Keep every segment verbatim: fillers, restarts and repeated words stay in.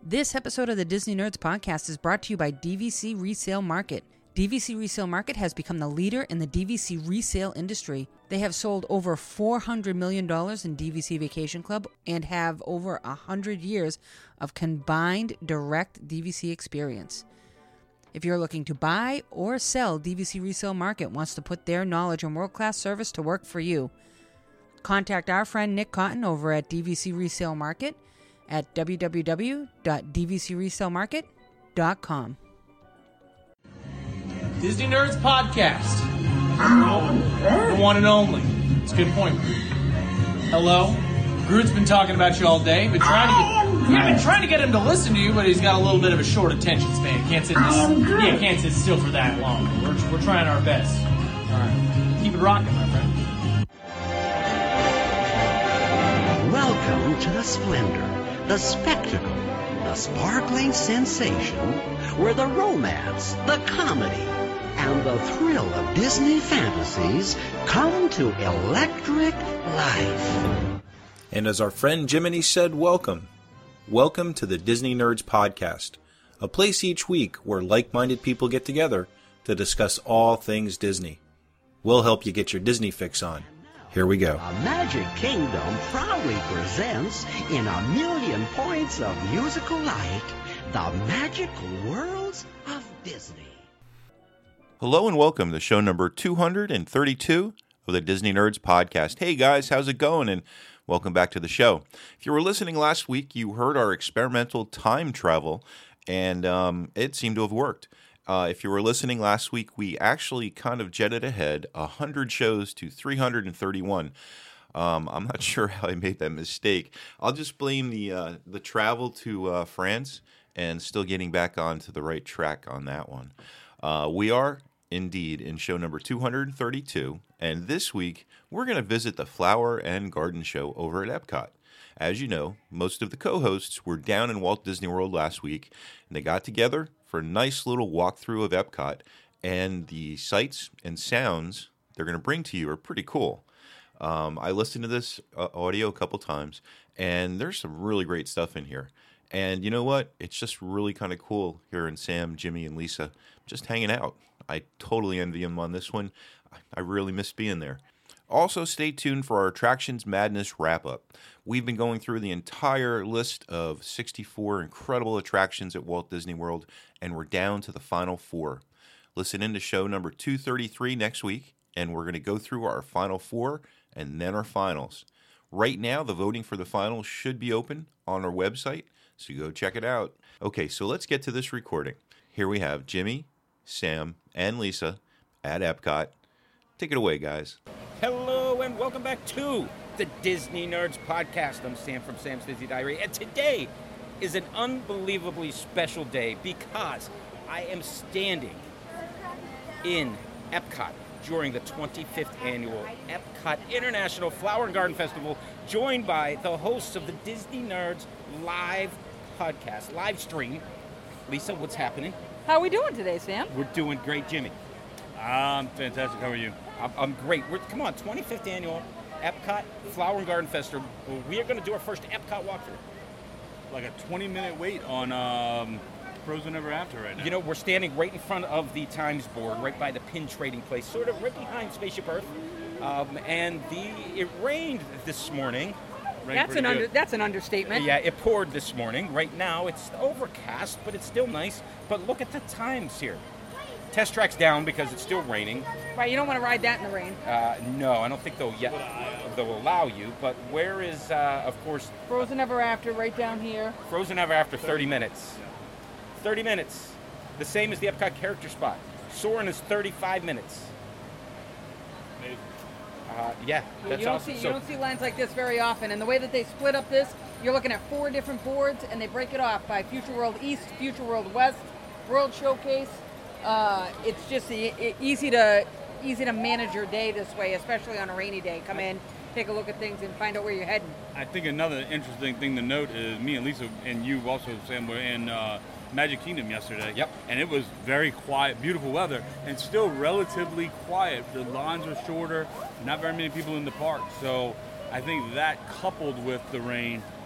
This episode of the Disney Nerds podcast is brought to you by D V C Resale Market. D V C Resale Market has become the leader in the D V C resale industry. They have sold over four hundred million dollars in D V C Vacation Club and have over one hundred years of combined direct D V C experience. If you're looking to buy or sell, D V C Resale Market wants to put their knowledge and world-class service to work for you. Contact our friend Nick Cotton over at D V C Resale Market at w w w dot d v c resale market dot com. Disney Nerds Podcast. The one and only. It's a good point. Hello. Groot's been talking about you all day. Been trying to get, yeah, been trying to get him to listen to you, but he's got a little bit of a short attention span. Can't sit, yeah, can't sit still for that long. We're we're trying our best. All right, keep it rocking, my friend. Welcome to the splendor, the spectacle, the sparkling sensation, where the romance, the comedy, and the thrill of Disney fantasies come to electric life. And as our friend Jiminy said, welcome. Welcome to the Disney Nerds Podcast, a place each week where like-minded people get together to discuss all things Disney. We'll help you get your Disney fix on. Here we go. A Magic Kingdom proudly presents, in a million points of musical light, the magical worlds of Disney. Hello and welcome to show number two hundred thirty-two of the Disney Nerds Podcast. Hey guys, how's it going? And welcome back to the show. If you were listening last week, you heard our experimental time travel, and um, it seemed to have worked. Uh, if you were listening last week, we actually kind of jetted ahead one hundred shows to three hundred thirty-one. Um, I'm not sure how I made that mistake. I'll just blame the uh, the travel to uh, France and still getting back onto the right track on that one. Uh, we are indeed in show number two hundred thirty-two, and this week we're going to visit the Flower and Garden Show over at Epcot. As you know, most of the co-hosts were down in Walt Disney World last week, and they got together for a nice little walkthrough of Epcot, and the sights and sounds they're going to bring to you are pretty cool. Um, I listened to this uh, audio a couple times, and there's some really great stuff in here. And you know what? It's just really kind of cool hearing Sam, Jimmy, and Lisa just hanging out. I totally envy them on this one. I really miss being there. Also, stay tuned for our Attractions Madness wrap-up. We've been going through the entire list of sixty-four incredible attractions at Walt Disney World, and we're down to the final four. Listen in to show number two thirty-three next week, and we're going to go through our final four and then our finals. Right now, the voting for the finals should be open on our website, so go check it out. Okay, so let's get to this recording. Here we have Jimmy, Sam, and Lisa at Epcot. Take it away, guys. Hello and welcome back to the Disney Nerds Podcast. I'm Sam from Sam's Disney Diary, and today is an unbelievably special day because I am standing in Epcot during the twenty-fifth annual Epcot International Flower and Garden Festival, joined by the hosts of the Disney Nerds live podcast, live stream. Lisa, what's happening? How are we doing today, Sam? We're doing great, Jimmy. I'm fantastic. How are you? I'm, I'm great. We're, come on, twenty-fifth annual Epcot Flower and Garden Festival. We are going to do our first Epcot walkthrough. Like a twenty-minute wait on um, Frozen Ever After right now. You know, we're standing right in front of the Times board, right by the pin trading place, sort of right behind Spaceship Earth. Um, and the it rained this morning. Rained that's an under, that's an understatement. Yeah, it poured this morning. Right now, it's overcast, but it's still nice. But look at the times here. Test track's down because it's still raining. Right, you don't want to ride that in the rain. Uh, no, I don't think they'll yet they'll allow you. But where is, uh, of course, Frozen Ever After, right down here. Frozen Ever After, thirty minutes. thirty minutes, the same as the Epcot character spot. Soarin' is thirty-five minutes. Amazing. Uh, yeah, that's you don't awesome. see So, you don't see lines like this very often, and the way that they split up this, you're looking at four different boards, and they break it off by Future World East, Future World West, World Showcase. Uh, it's just e- e- easy to easy to manage your day this way, especially on a rainy day. Come in, take a look at things, and find out where you're heading. I think another interesting thing to note is me and Lisa and you also, Sam, were in uh, Magic Kingdom yesterday. Yep. And it was very quiet, beautiful weather, and still relatively quiet. The lines were shorter, not very many people in the park. So I think that coupled with the rain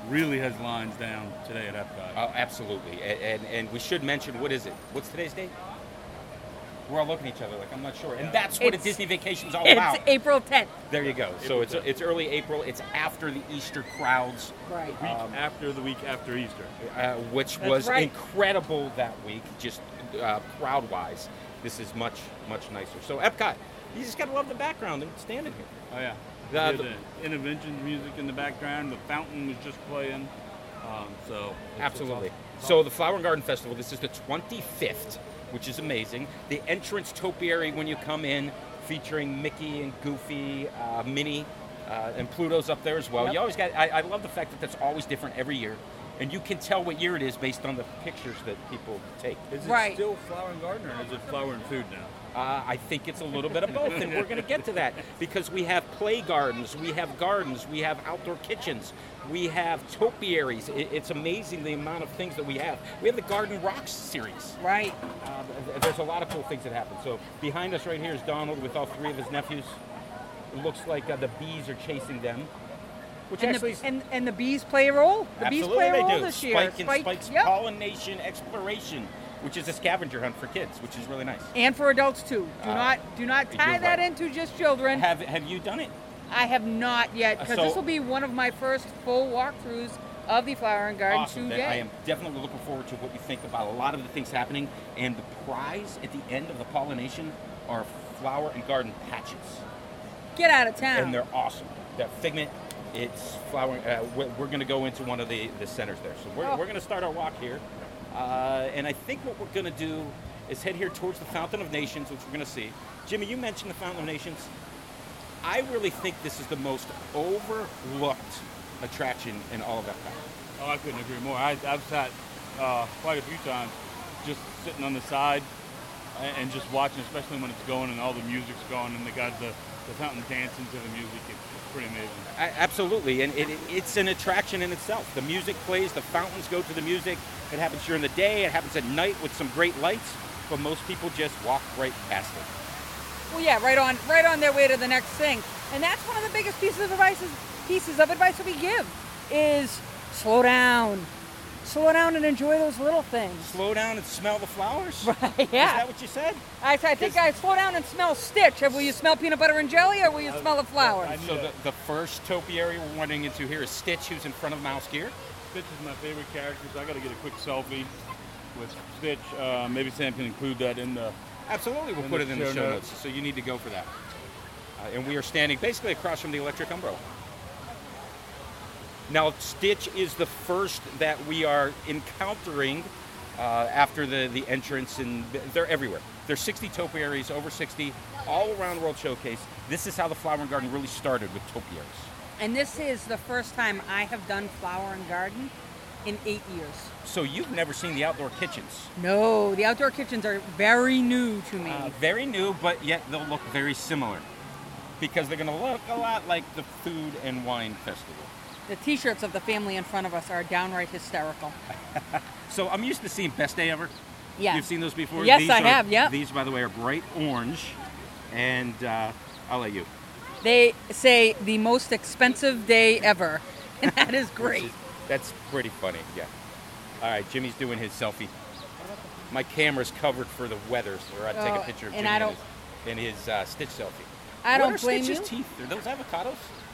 really has lines down today at Epcot. Oh, absolutely. And, and and we should mention, what is it? What's today's date? We're all looking at each other like, I'm not sure. And that's what It's- a Disney vacation's all It's about. April tenth. There you go. So it's it's early April. It's after the Easter crowds, Right. week after the week after Easter. uh, which That's was right. incredible that week, just uh, crowd-wise. This is much, much nicer. So Epcot, you just got to love the background and standing here. Oh yeah. The- There's the intervention music in the background. The fountain was just playing. Um, so it's- it's Absolutely. awesome. So the Flower and Garden Festival, this is the twenty-fifth, which is amazing. The entrance topiary when you come in, featuring Mickey and Goofy, uh, Minnie, uh, and Pluto's up there as well. Yep. You always got. I, I love the fact that that's always different every year, and you can tell what year it is based on the pictures that people take. Is it Right. still Flower and Garden, or is it Flower and Food now? Uh, I think it's a little bit of both, and we're going to get to that because we have play gardens, we have gardens, we have outdoor kitchens, we have topiaries. It, it's amazing the amount of things that we have. We have the Garden Rocks series. Right. Uh, th- there's a lot of cool things that happen. So behind us right here is Donald with all three of his nephews. It looks like uh, the bees are chasing them, which And actually the, and, and the bees play a role. The bees absolutely play a they role do. this year. Spike and Spike- Spike's yep. pollination exploration, which is a scavenger hunt for kids, which is really nice. And for adults too. Do Uh, not do not tie you're that right. into just children. Have Have you done it? I have not yet, because Uh, so- this will be one of my first full walkthroughs of the Flower and Garden Awesome. today. I am definitely looking forward to what you think about a lot of the things happening. And the prize at the end of the pollination are flower and garden patches. Get out of town. And they're awesome. They're Figment, it's flower. Uh, we're we're going to go into one of the, the centers there. So we're, Oh. we're going to start our walk here. Uh, and I think what we're going to do is head here towards the Fountain of Nations, which we're going to see. Jimmy, you mentioned the Fountain of Nations. I really think this is the most overlooked attraction in all of Epcot. Oh, I couldn't agree more. I, I've sat uh, quite a few times just sitting on the side and, and just watching, especially when it's going and all the music's going and they got the, the fountain dancing to the music. It's, it's pretty amazing. A- Absolutely, and it, it, it's an attraction in itself. The music plays, the fountains go to the music. It happens during the day, it happens at night with some great lights, but most people just walk right past it. Well, yeah, right on, right on their way to the next thing. And that's one of the biggest pieces of advice, pieces of advice that we give, is slow down, slow down and enjoy those little things. Slow down and smell the flowers? Right, Is yeah. that what you said? I, I think I slow down and smell Stitch. Will you smell peanut butter and jelly, or will you smell the flowers? So the, the first topiary we're running into here is Stitch, who's in front of Mouse Gear. Stitch is my favorite character, so I got to get a quick selfie with Stitch. Uh, maybe Sam can include that in the. Absolutely, we'll In put the it in the show show notes. notes, so you need to go for that. Uh, and we are standing basically across from the Electric Umbro. Now, Stitch is the first that we are encountering uh, after the, the entrance, and they're everywhere. There's sixty topiaries, over sixty, all around World Showcase. This is how the Flower and Garden really started, with topiaries. And this is the first time I have done Flower and Garden in eight years. So you've never seen the outdoor kitchens. No, the outdoor kitchens are very new to me. Uh, very new, but yet they'll look very similar, because they're going to look a lot like the Food and Wine Festival. The t-shirts of the family in front of us are downright hysterical. So I'm used to seeing Best Day Ever. Yeah. You've seen those before? Yes, These I are- have, yeah. These, by the way, are bright orange, and uh, I'll let you. They say the most expensive day ever, and that is great. That's pretty funny, yeah. All right, Jimmy's doing his selfie. My camera's covered for the weather, so I'd take Oh, a picture of and Jimmy I and don't- his, and his uh, Stitch selfie. I What don't are blame Stitch's you. teeth? Are those avocados?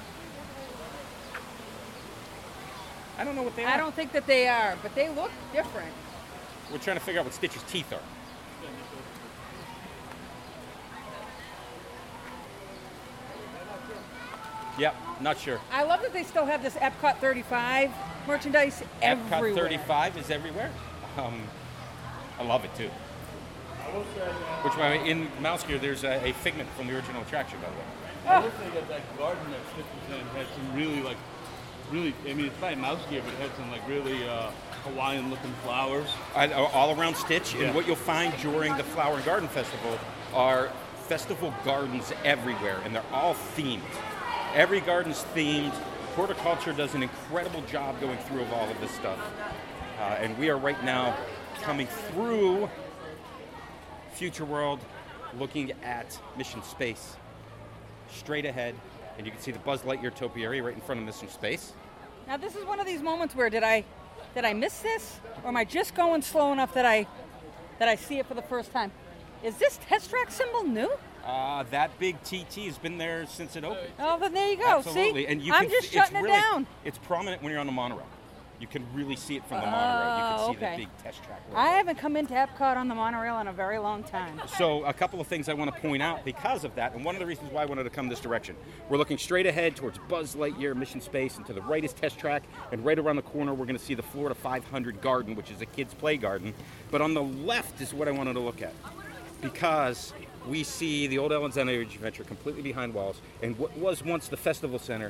I don't know what they are. I don't think that they are, but they look different. We're trying to figure out what Stitch's teeth are. Yep, not sure. I love that they still have this Epcot thirty-five merchandise Epcot everywhere. thirty-five is everywhere. Um, I love it too. Which, by the way, in Mouse Gear, there's a, a Figment from the original attraction, by the way. I will say that that garden that Stitch was in had some really like, really. I mean, it's probably Mouse Gear, but it had some like really uh, Hawaiian-looking flowers. I- all around Stitch, Yeah. and what you'll find during the Flower and Garden Festival are festival gardens everywhere, and they're all themed. Every garden's themed. Horticulture does an incredible job going through of all of this stuff. Uh, and we are right now coming through Future World, looking at Mission Space. Straight ahead, and you can see the Buzz Lightyear topiary right in front of Mission Space. Now this is one of these moments where did I did I miss this, or am I just going slow enough that I that I see it for the first time? Is this test track symbol new? Uh, that big T T has been there since it opened. Oh, then there you go. Absolutely. See, and you I'm can, just it's shutting it really, down. It's prominent when you're on the monorail. You can really see it from the monorail. You can see okay. the big test track. I haven't come into Epcot on the monorail in a very long time. So a couple of things I want to point out because of that, and one of the reasons why I wanted to come this direction. We're looking straight ahead towards Buzz Lightyear Mission Space, and to the right is Test Track, and right around the corner we're going to see the Florida five hundred Garden, which is a kids' play garden. But on the left is what I wanted to look at, because we see the old Ellen's Energy Adventure completely behind walls, and what was once the Festival Center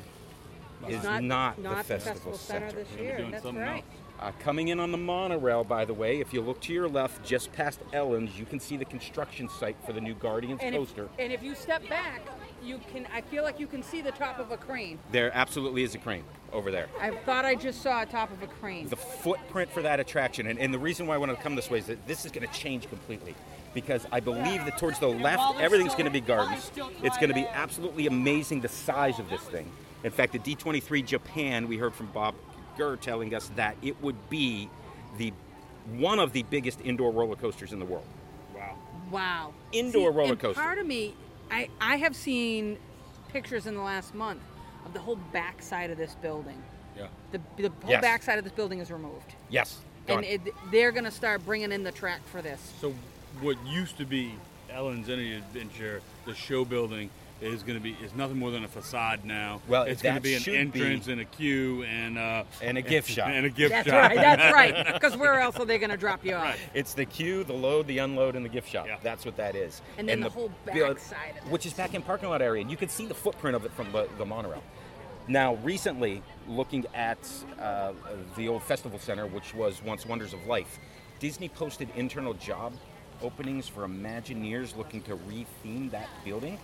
is not, not, not the Festival, Center, Center. this year. doing That's something right. else. Uh, coming in on the monorail, by the way, if you look to your left, just past Ellen's, you can see the construction site for the new Guardians And if, coaster. and if you step back, you can. I feel like you can see the top of a crane. There absolutely is a crane over there. I thought I just saw a top of a crane. The footprint for that attraction, and, and the reason why I wanted to come this way is that this is going to change completely, because I believe that towards the left, everything's going to be gardens. It's going to be absolutely amazing, the size of this thing. In fact, the D twenty-three Japan, we heard from Bob Gurr telling us that it would be the one of the biggest indoor roller coasters in the world. Wow. Wow. Indoor See, roller and coaster. Part of me, I, I have seen pictures in the last month of the whole back side of this building. Yeah. The, the whole Yes. back side of this building is removed. Yes. And Gone. it, they're going to start bringing in the track for this. So what used to be Ellen's Energy Adventure, the show building, is going to be is nothing more than a facade now. Well, it's going to that be an should entrance be- and a queue and uh, And a gift shop. and a gift That's shop. right. That's right. Because where else are they going to drop you off? It's the queue, the load, the unload, and the gift shop. Yeah. That's what that is. And then the whole build- back side of it. Which is back in parking lot area. And you can see the footprint of it from the, the monorail. Now, recently, looking at uh, the old Festival Center, which was once Wonders of Life, Disney posted internal job openings for Imagineers looking to retheme that building.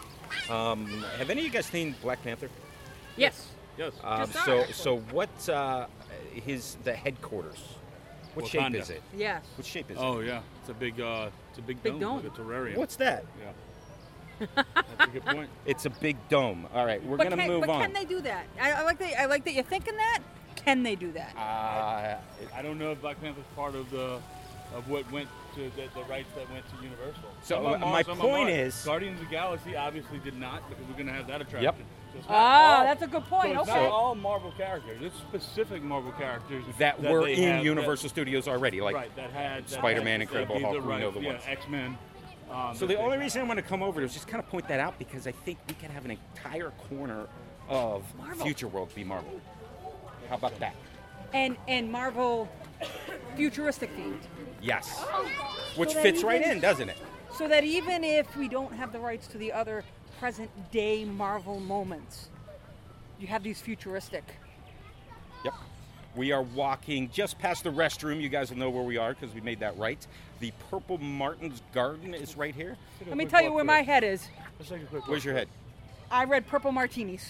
Um, have any of you guys seen Black Panther? Yes. Yes. Um, Just saw so, it, actually. so what? Uh, his the headquarters. What shape Wakanda. is it? Yes. What shape is Oh yeah, it's a big, uh, it's a big, Big dome, dome. like a terrarium. it? What's that? Yeah. That's a good point. It's a big dome. All right, we're But, gonna can, move but on. can they do that? I, I like that. I like that you're thinking that. Can they do that? Uh, I don't know if Black Panther's part of the of what went to the, the rights that went to Universal. So, Some of them uh, are, my some of them point aren't. is- Guardians of the Galaxy obviously did not, because we're going to have that attraction. Yep. So it's not Ah, all- that's a good point. So it's Okay. not all Marvel characters. It's specific Marvel characters that, were they in have- Universal Studios already, That, like. right, that had that Spider-Man, had- Incredible that gave Hulk, we right- know the yeah, ones. X-Men. Um, So that the they only have. reason I want to come over is just kind of point that out, because I think we could have an entire corner of Marvel. Future World be Marvel. How about that? And and Marvel futuristic themed. Yes. Which So that fits right even- in, doesn't it? So that even if we don't have the rights to the other present day Marvel moments, you have these futuristic. Yep. We are walking just past the restroom. You guys will know where we are because we made that right. The Purple Martin's Garden is right here. Let me tell you where my head is. Let's take a quick Where's look. your head? I read purple martinis.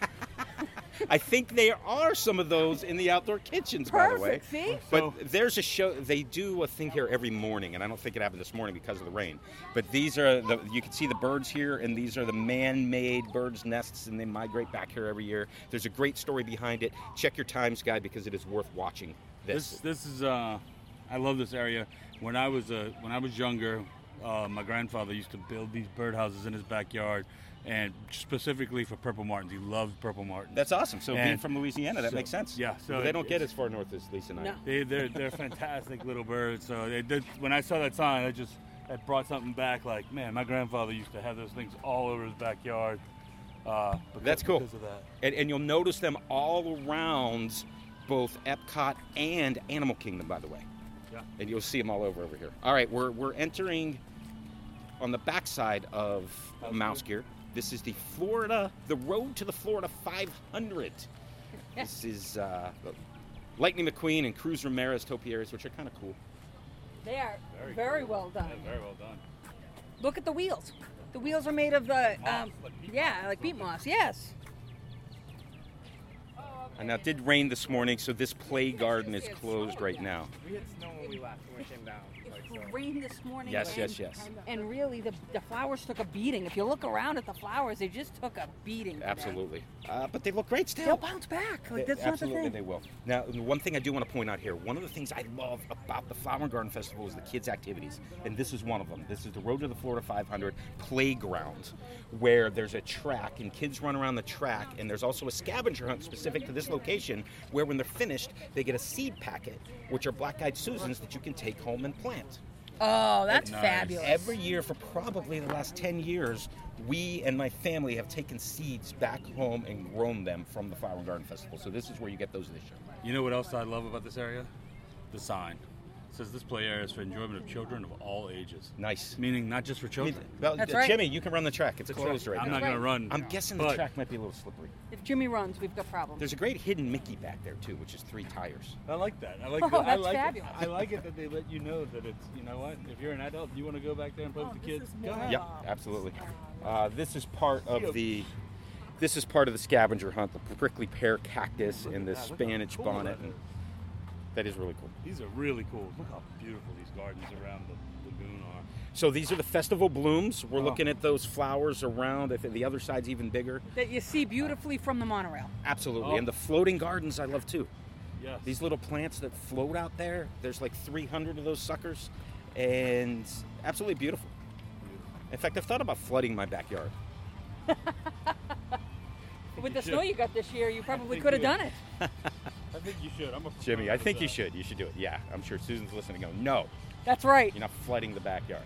I think there are some of those in the outdoor kitchens, by the way. Perfect. See? But there's a show, they do a thing here every morning, and I don't think it happened this morning because of the rain. But these are, the you can see the birds here, and these are the man-made birds' nests, and they migrate back here every year. There's a great story behind it. Check your Times Guide because it is worth watching this. This this is uh, I love this area. When I was uh, when I was younger, uh, my grandfather used to build these birdhouses in his backyard, and specifically for purple martins. He loved purple martins. That's awesome. So being And from Louisiana, that so- makes sense. yeah, so But they it- don't get as far north as Lisa and I. No. They they're they're fantastic little birds. So they did, when I saw that sign, I just it brought something back. Like, man, my grandfather used to have those things all over his backyard. Uh, because, That's cool. Because of that. And, and you'll notice them all around both Epcot and Animal Kingdom, by the way. Yeah. And you'll see them all over over here. All right, we're, we're entering on the backside of Mouse Mouse Gear. This is the Florida, the road to the Florida five hundred. This is uh, Lightning McQueen and Cruz Ramirez topiaries, which are kind of cool. They are Very very, cool. well done. Yeah, very well done. Look at the wheels. The wheels are made of the, Moss, um, like peat yeah, moss. like peat moss. Yes. And now it did rain this morning, so this play garden is closed right now. We had snow when we left when we came down. rained this morning. Yes, and, yes, yes. And really, the, the flowers took a beating. If you look around at the flowers, they just took a beating today. Absolutely. Uh, but they look great still. They'll bounce back. Like, They- that's not the absolutely, thing. they will. Now, one thing I do want to point out here, one of the things I love about the Flower and Garden Festival is the kids' activities. And this is one of them. This is the Road to the Florida five hundred playground, where there's a track, and kids run around the track, and there's also a scavenger hunt specific to this location, where when they're finished, they get a seed packet, which are black-eyed Susans that you can take home and plant. Oh, that's Nice. fabulous. Every year for probably the last ten years, we and my family have taken seeds back home and grown them from the Flower and Garden Festival. So this is where you get those this year. You know what else I love about this area? The sign. It says this play area is for enjoyment of children of all ages. Nice. Meaning not just for children. Well, That's uh, right. Jimmy, you can run the track. It's closed right I'm now. not going to run. I'm guessing the but track might be a little slippery. If Jimmy runs, we've got problems. There's a great hidden Mickey back there too, which is three tires. I like that. I like Oh, that. I that's like fabulous. It. I like it that they let you know that it's, you know what, if you're an adult, you want to go back there and play with the kids, go ahead. Yep, absolutely. Uh, this is part of the. This is part of the scavenger hunt. The prickly pear cactus and the look how Spanish cool bonnet, that and that is really cool. These are really cool. Look how beautiful these gardens around the lagoon are. So these are the festival blooms. We're Oh. looking at those flowers around. I think the other side's even bigger. That you see beautifully from the monorail. Absolutely. Oh. And the floating gardens I love too. Yes. These little plants that float out there, there's like three hundred of those suckers, and absolutely beautiful. In fact, I've thought about flooding my backyard. With you the snow should. you got this year, you probably think could have you done would. it. I think you should. I'm a Jimmy, I proponent think of you that. should. You should do it. Yeah, I'm sure Susan's listening going, no, That's right. you're not flooding the backyard.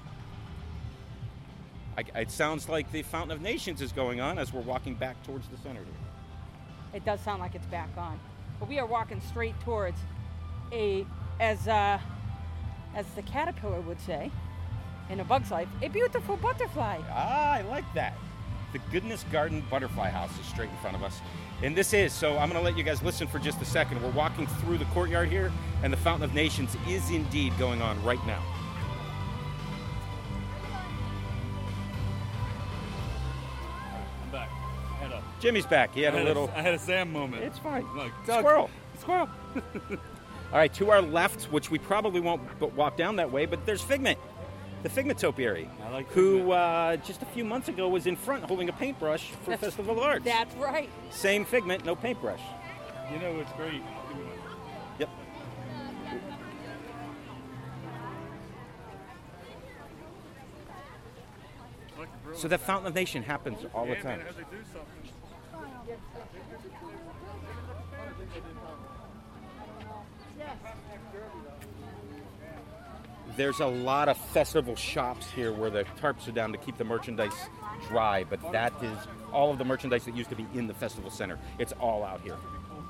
I, it sounds like the Fountain of Nations is going on as we're walking back towards the center here. It does sound like it's back on. But we are walking straight towards a, as uh, as the caterpillar would say, in A Bug's Life, a beautiful butterfly. Ah, I like that. The Goodness Garden Butterfly House is straight in front of us. And this is, so I'm going to let you guys listen for just a second. We're walking through the courtyard here, and the Fountain of Nations is indeed going on right now. I'm back. Head up. Jimmy's back. He had I a had little... I had a Sam moment. It's fine. I'm like, Doug, Squirrel. Squirrel. All right, to our left, which we probably won't b- walk down that way, but there's Figment, the Figment topiary, I like who Figment. uh, just a few months ago was in front holding a paintbrush for That's- Festival of Arts. That's right. Same Figment, no paintbrush. You know what's great? Yep. So that Fountain of Nation happens all the time. There's a lot of festival shops here where the tarps are down to keep the merchandise dry, but that is all of the merchandise that used to be in the festival center. It's all out here.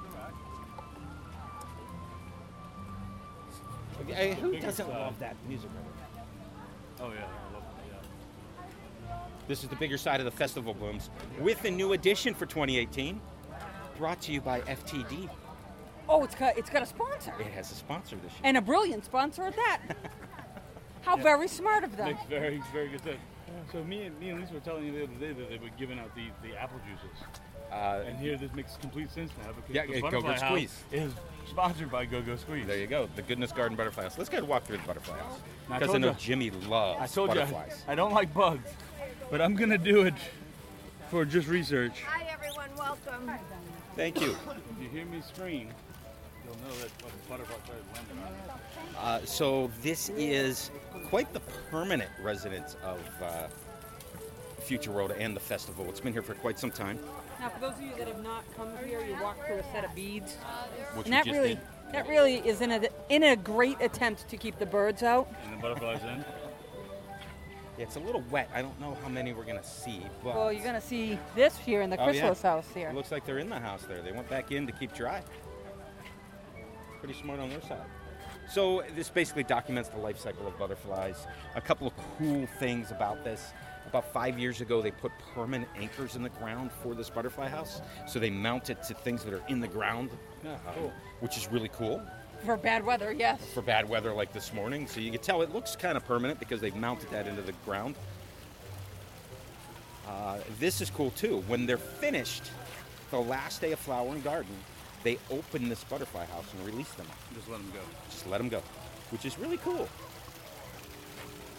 Hey, who Bigger doesn't side. love that music? Oh, yeah. I love it. Yeah. This is the bigger side of the festival blooms with a new edition for twenty eighteen, brought to you by F T D. Oh, it's got it's got a sponsor. It has a sponsor this year. And a brilliant sponsor at that. How very smart of them. Makes very, very good sense. So me and me and Lisa were telling you the other day that they were giving out the, the apple juices. Uh, And here this makes complete sense now because Yeah, the yeah, Butterfly Go-Go House Squeeze. is sponsored by Go-Go Squeeze. there you go, the Goodness Garden Butterfly House. Let's go walk through the Butterfly House. Now, I Because I told know you- Jimmy loves I told butterflies. you I, I don't like bugs, but I'm gonna do it for just research. Hi everyone, welcome. Thank you. If you hear me scream, you'll know that oh, the butterfly started landing. Uh, so this is quite the permanent residence of uh, Future World and the festival. It's been here for quite some time. Now, for those of you that have not come here, you walk through a set of beads. Which And that we just really, did. that really is in a in a great attempt to keep the birds out. And the butterfly's in. It's a little wet. I don't know how many we're going to see, but Well, you're gonna see this here in the Oh, yeah. Chrysalis house here. it looks like they're in the house there. They went back in to keep dry. Pretty smart on their side. So this basically documents the life cycle of butterflies. A couple of cool things about this. About five years ago, they put permanent anchors in the ground for this butterfly house. So they mount it to things that are in the ground, uh, which is really cool For bad weather, yes. for bad weather like this morning. So you can tell it looks kind of permanent because they've mounted that into the ground. Uh, this is cool too. When they're finished, the last day of Flower and Garden, they open this butterfly house and release them. Just let them go. Just let them go, which is really cool.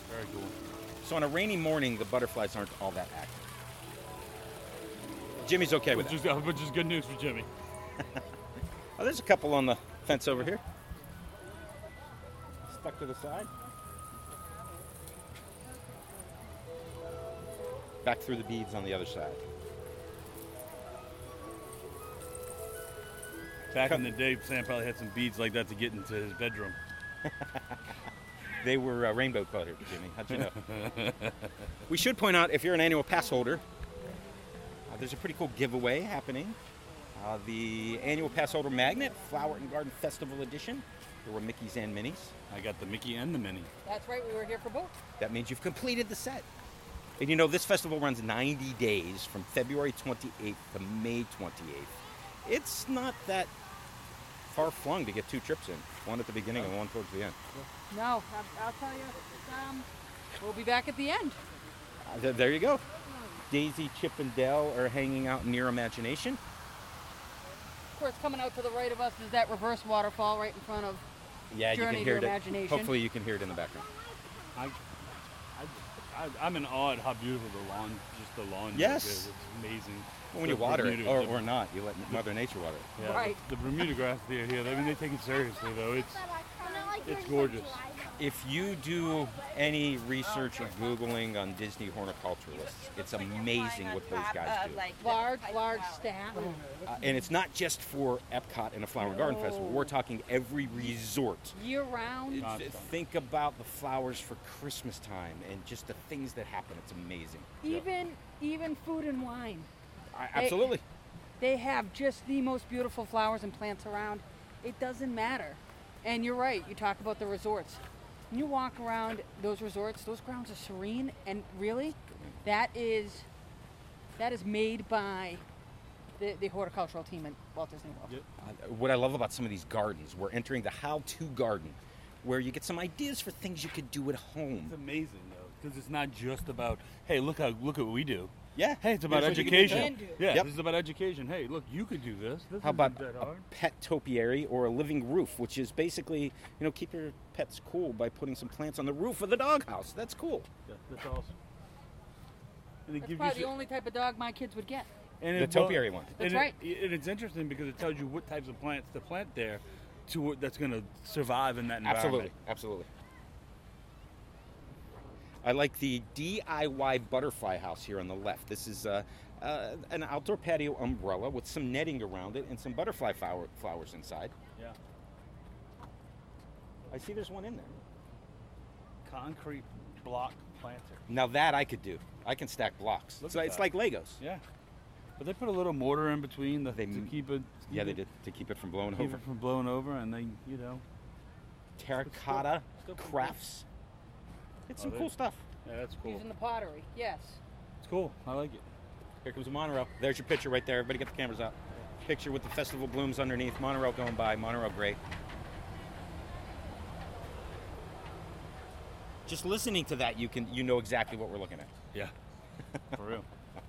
Very cool. So on a rainy morning, the butterflies aren't all that active. Jimmy's okay with Which that. is, which is good news for Jimmy. Oh, there's a couple on the fence over here. Stuck to the side. Back through the beads on the other side. Back in the day, Sam probably had some beads like that to get into his bedroom. They were uh, rainbow colored, Jimmy. How'd you know? We should point out, if you're an annual pass holder, uh, there's a pretty cool giveaway happening. Uh, the annual pass holder magnet, Flower and Garden Festival Edition. There were Mickeys and Minnies. I got the Mickey and the Minnie. That's right, we were here for both. That means you've completed the set. And you know, this festival runs ninety days from February twenty-eighth to May twenty-eighth. It's not that far flung to get two trips in, one at the beginning and one towards the end. No, I'll, I'll tell you, um, we'll be back at the end. Uh, th- there you go. Daisy, Chip, and Dale are hanging out near Imagination. Of course, coming out to the right of us is that reverse waterfall right in front of Yeah, Journey you can to hear it. Imagination. Hopefully you can hear it in the background. I, I, I, I'm in awe at how beautiful the lawn, just the lawn Yes. is. It's amazing. Well, when you The water it, Bermuda- or, the- or not, you let Mother Nature water it. Yeah, Right. The, the Bermuda grass there, here. I mean, they take it seriously though. It's it's gorgeous. If you do any research or Googling on Disney horticulturalists, it's amazing what those guys do. large, large staff. Uh, and it's not just for Epcot and a Flower and Garden Festival. We're talking every resort. Year round. Th- Think about the flowers for Christmas time and just the things that happen. It's amazing. Even even food and wine. I, absolutely. They have just the most beautiful flowers and plants around. It doesn't matter. And you're right, you talk about the resorts. When you walk around those resorts, those grounds are serene, and really, that is that is made by the, the horticultural team at Walt Disney World. Yep. Uh, what I love about some of these gardens, we're entering the how-to garden, where you get some ideas for things you could do at home. It's amazing though, because it's not just about, hey, look how look at what we do. Yeah. Hey, it's about Here's what you can do education. too. Yeah, Yep. this is about education. Hey, look, you could do this. This How isn't about that a hard. pet topiary or a living roof, which is basically, you know, keep your pets cool by putting some plants on the roof of the doghouse. That's cool. Yeah, that's awesome. And it That's gives probably you the only type of dog my kids would get. and The it- topiary one. That's and right. It, and it's interesting because it tells you what types of plants to plant there, to what that's going to survive in that environment. Absolutely, absolutely. I like the D I Y butterfly house here on the left. This is uh, uh, an outdoor patio umbrella with some netting around it and some butterfly flower, flowers inside. Yeah. I see there's one in there. Concrete block planter. Now that I could do. I can stack blocks. Look So at it's that. like Legos. Yeah. But they put a little mortar in between the, They to m- keep it. Yeah, they keep it- did to keep it from blowing Keep over. it from blowing over, and they, you know. Terracotta still pretty crafts. It's Oh, some they- cool stuff. Yeah, that's cool. Using the pottery, yes. It's cool. I like it. Here comes a monorail. There's your picture right there. Everybody get the cameras out. Picture with the festival blooms underneath. Monorail going by. Monorail gray. Just listening to that, you can you know exactly what we're looking at. Yeah. For real.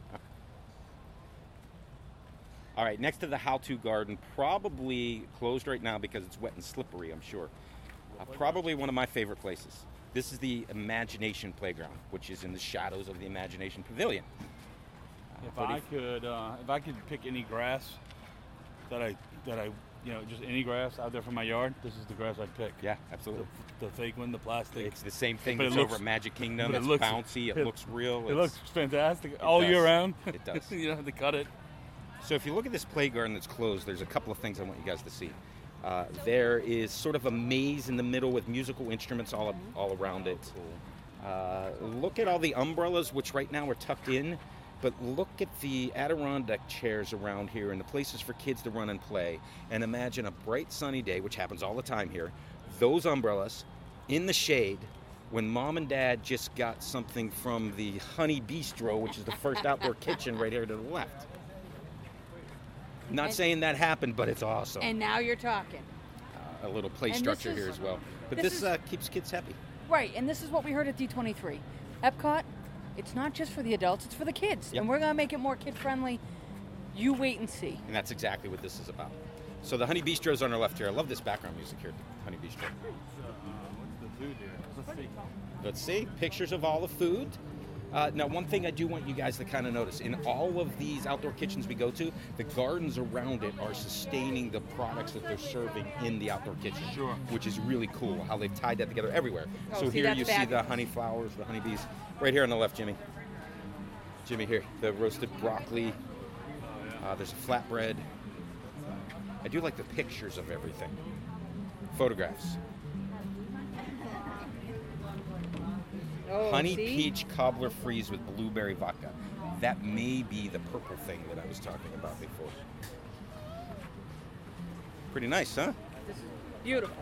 All right, next to the how-to garden, probably closed right now because it's wet and slippery, I'm sure. Uh, probably one of my favorite places. This is the Imagination Playground, which is in the shadows of the Imagination Pavilion. Uh, If what do I you- could, uh, if I could pick any grass that I that I, you know, just any grass out there from my yard, this is the grass I'd pick. Yeah, The, absolutely. the fake one, the plastic. It's the same thing But it that's looks- over at Magic Kingdom. but it It's looks- bouncy. It, it- looks real. It it's- looks fantastic all does. year round. It does. You don't have to cut it. So if you look at this play garden that's closed, there's a couple of things I want you guys to see. Uh, there is sort of a maze in the middle with musical instruments all all around it. Uh, look at all the umbrellas, which right now are tucked in, but look at the Adirondack chairs around here and the places for kids to run and play. And imagine a bright sunny day, which happens all the time here, those umbrellas in the shade when mom and dad just got something from the Honey Bistro, which is the first outdoor kitchen right here to the left. Not And- saying that happened, but it's awesome. And now you're talking. Uh, a little play and this structure is- here as well. But this this, is- uh, keeps kids happy. Right, and this is what we heard at D twenty-three. Epcot, it's not just for the adults, it's for the kids. Yep. And we're going to make it more kid-friendly. You wait and see. And that's exactly what this is about. So the Honey Bistro's on our left here. I love this background music here at the Honey Bistro. Uh, what's the food here. Let's see. Let's see. Pictures of all the food. Uh, now, one thing I do want you guys to kind of notice, in all of these outdoor kitchens we go to, the gardens around it are sustaining the products that they're serving in the outdoor kitchen. Sure. Which is really cool, how they've tied that together everywhere. Oh, so see, here that's you see the fabulous. honey flowers, the honeybees. Right here on the left, Jimmy. Jimmy, here. The roasted broccoli. Uh, there's a flatbread. I do like the pictures of everything. Photographs. Oh, Honey see? peach cobbler freeze with blueberry vodka. That may be the purple thing that I was talking about before. Pretty nice, huh? This is beautiful.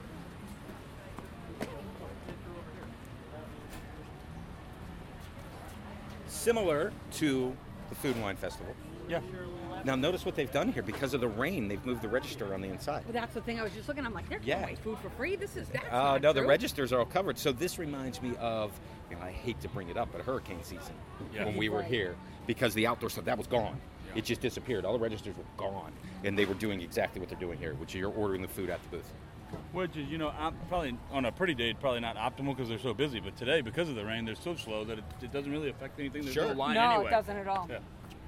Similar to the Food and Wine Festival. Yeah. Now notice what they've done here. Because of the rain, they've moved the register on the inside. Well, that's the thing I was just looking. I'm like, they're giving Yeah. away food for free. This is that's Oh, not no, the true. registers are all covered. So this reminds me of, you know, I hate to bring it up, but hurricane season Yeah. when we were Right. here, because the outdoor stuff, that was gone. It just disappeared. All the registers were gone. And they were doing exactly what they're doing here, which is you're ordering the food at the booth. Which is, you know, op- probably on a pretty day, probably not optimal because they're so busy. But today, because of the rain, they're so slow that it, it doesn't really affect anything. There's Sure. no line No, anyway. it doesn't at all. Yeah.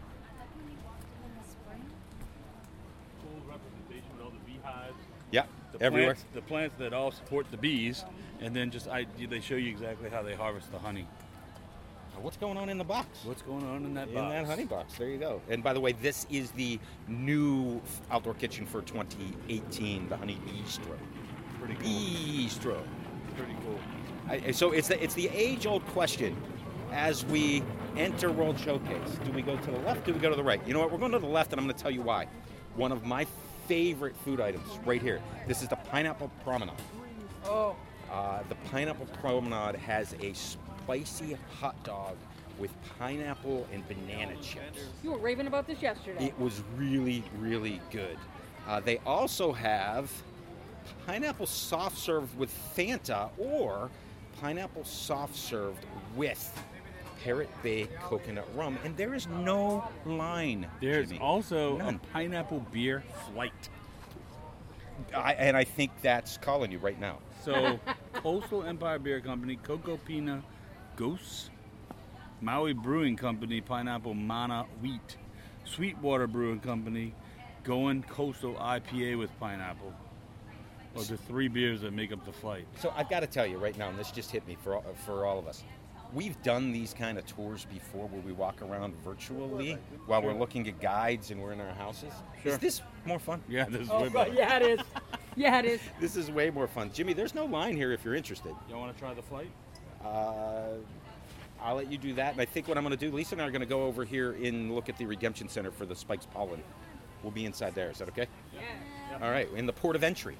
Cool representation with all the beehives. Yeah, The everywhere. Plants, the plants that all support the bees, and then just I, they show you exactly how they harvest the honey. What's going on in the box? What's going on in that in box? that honey box. There you go. And by the way, this is the new outdoor kitchen for twenty eighteen, the Honey Bistro. Pretty cool. Bistro. Pretty cool. I, so it's the, it's the age-old question as we enter World Showcase. Do we go to the left? Do we go to the right? You know what? We're going to the left, and I'm going to tell you why. One of my favorite food items right here. This is the Pineapple Promenade. Oh, Uh, the Pineapple Promenade has a spicy hot dog with pineapple and banana chips. you were raving about this yesterday. It was really, really good. Uh, they also have pineapple soft served with Fanta or pineapple soft served with Parrot Bay coconut rum. And there is no line. There's Jimmy. also None. a pineapple beer flight. I, and I think that's calling you right now. So, Coastal Empire Beer Company, Coco Pina Ghosts, Maui Brewing Company, Pineapple Mana Wheat, Sweetwater Brewing Company, Going Coastal I P A with pineapple. Are the three beers that make up the flight. So I've got to tell you right now, and this just hit me for all, for all of us. We've done these kind of tours before where we walk around virtually while we're looking at guides and we're in our houses. Sure. Is this more fun? Yeah, this is Oh, way but better. yeah, it is. Yeah, it is. This is way more fun. Jimmy, there's no line here if you're interested. Y'all want to try the flight? Uh, I'll let you do that. And I think what I'm going to do, Lisa and I are going to go over here and look at the Redemption Center for the Spikes Pollen. We'll be inside there. Is that okay? Yeah. All right, in the port of entry.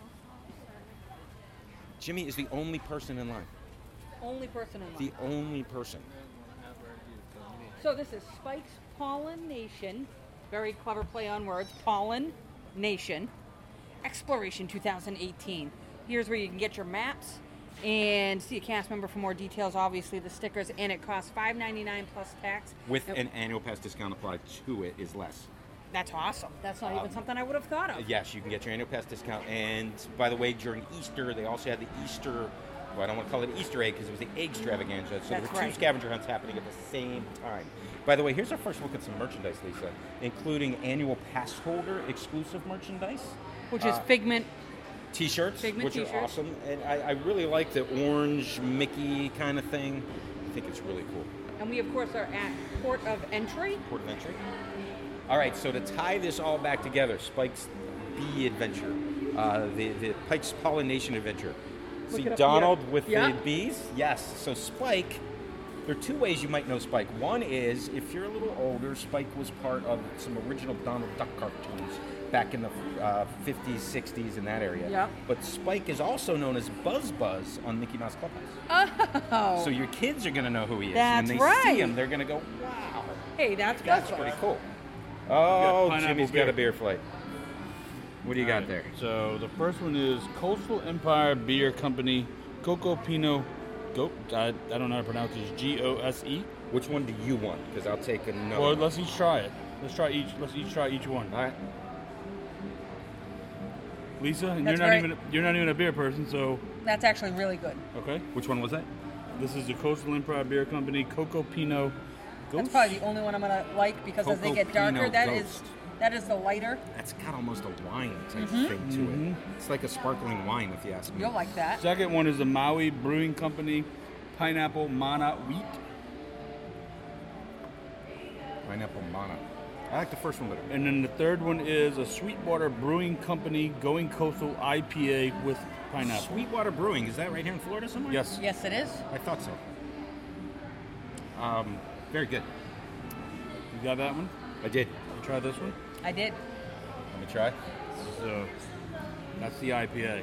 Jimmy is the only person in line. Only person in The line. only person. So this is Spike's Pollen Nation. Very clever play on words. Pollen Nation. Exploration two thousand eighteen. Here's where you can get your maps and see a cast member for more details. Obviously, the stickers, and it costs five ninety-nine plus tax. With And an annual pass discount applied to it is less. that's awesome. That's not even Um, something I would have thought of. Yes, you can get your annual pass discount. And by the way, during Easter, they also had the Easter, well, I don't want to call it Easter egg because it was the egg extravaganza. So there That's were two right. scavenger hunts happening at the same time. By the way, here's our first look at some merchandise, Lisa, including annual pass holder exclusive merchandise. Which is Uh, Figment. T-shirts, Figment which are t-shirts. awesome. And I, I really like the orange Mickey kind of thing. I think it's really cool. And we, of course, are at Port of Entry. Port of entry. All right, so to tie this all back together, Spike's Bee Adventure, uh, the, the Pike's Pollination Adventure. Look See it up Donald here. with Yeah. the bees? Yes. So Spike, there are two ways you might know Spike. One is, if you're a little older, Spike was part of some original Donald Duck cartoons back in the uh, fifties, sixties, in that area. Yep. But Spike is also known as Buzz Buzz on Mickey Mouse Clubhouse. Oh. So your kids are going to know who he is. That's when they right. see him, they're going to go, wow. Hey, that's That's good. pretty cool. Oh, pineapple Jimmy's beer. got a beer flight. What do you got there? So the first one is Coastal Empire Beer Company, Coco Pino Go. I, I don't know how to pronounce this. G O S E. Which one do you want? Because I'll take another. Well, one. let's each try it. Let's try each. Let's each try each one. All right. Lisa, and That's you're not very- even you're not even a beer person, so That's actually really good. okay. Which one was that? This is the Coastal Improv Beer Company Coco Pinot Ghost. That's probably the only one I'm gonna like because as they Coco get darker, Pinot that is Ghost. that is the lighter. That's got almost a wine type Mm-hmm. thing to it. It's like a sparkling wine, if you ask me. You'll like that. Second one is the Maui Brewing Company Pineapple Mana Wheat. Pineapple Mana. I like the first one better. And then the third one is a Sweetwater Brewing Company Going Coastal I P A with pineapple. Sweetwater Brewing, is that right here in Florida somewhere? Yes. Yes, it is. I thought so. Um, very good. You got that one? I did. You try this one? I did. Let me try. So that's the I P A.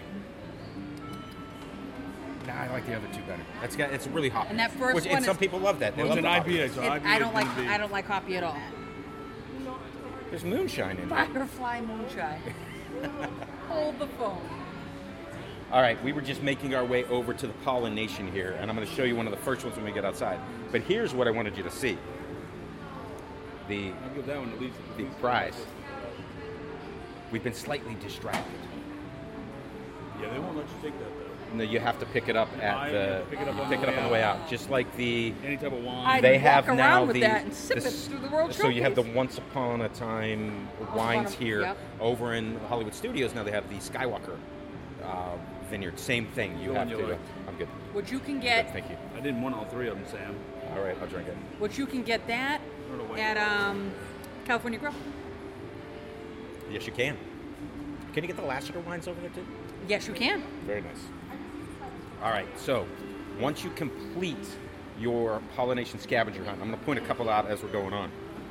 Nah, I like the other two better. That's got it's really hoppy. And that first Which, one and some is- people love that. They Well, love it's an the I P A, hoppiness. so It- I P A I is don't like gonna be- I don't like coffee at all. There's moonshine in it. Firefly moonshine. Hold the phone. All right, we were just making our way over to the pollination here, and I'm going to show you one of the first ones when we get outside. But here's what I wanted you to see. The I'll give that one at least. the prize. We've been slightly distracted. Yeah, they won't let you take that though. No, you have to pick it up I at the have to pick it up on the way on the way out. Just like the Any type of wine. I'd they walk have around now with the, that and sip the it s- through the World so you have the Showcase. Once Upon a Time Upon wines a- here. yep. Over in Hollywood Studios now they have the Skywalker uh, Vineyard. Same thing. You The have one you to. like. I'm good. What you can Good, get, thank you. I didn't want all three of them, Sam. All right, I'll drink it. what you can get that Or the white at um, California Grill. Yes, you can. Can you get the Lassiter wines over there too? Yes, you can. Very nice. All right, so once you complete your pollination scavenger hunt, I'm going to point a couple out as we're going on.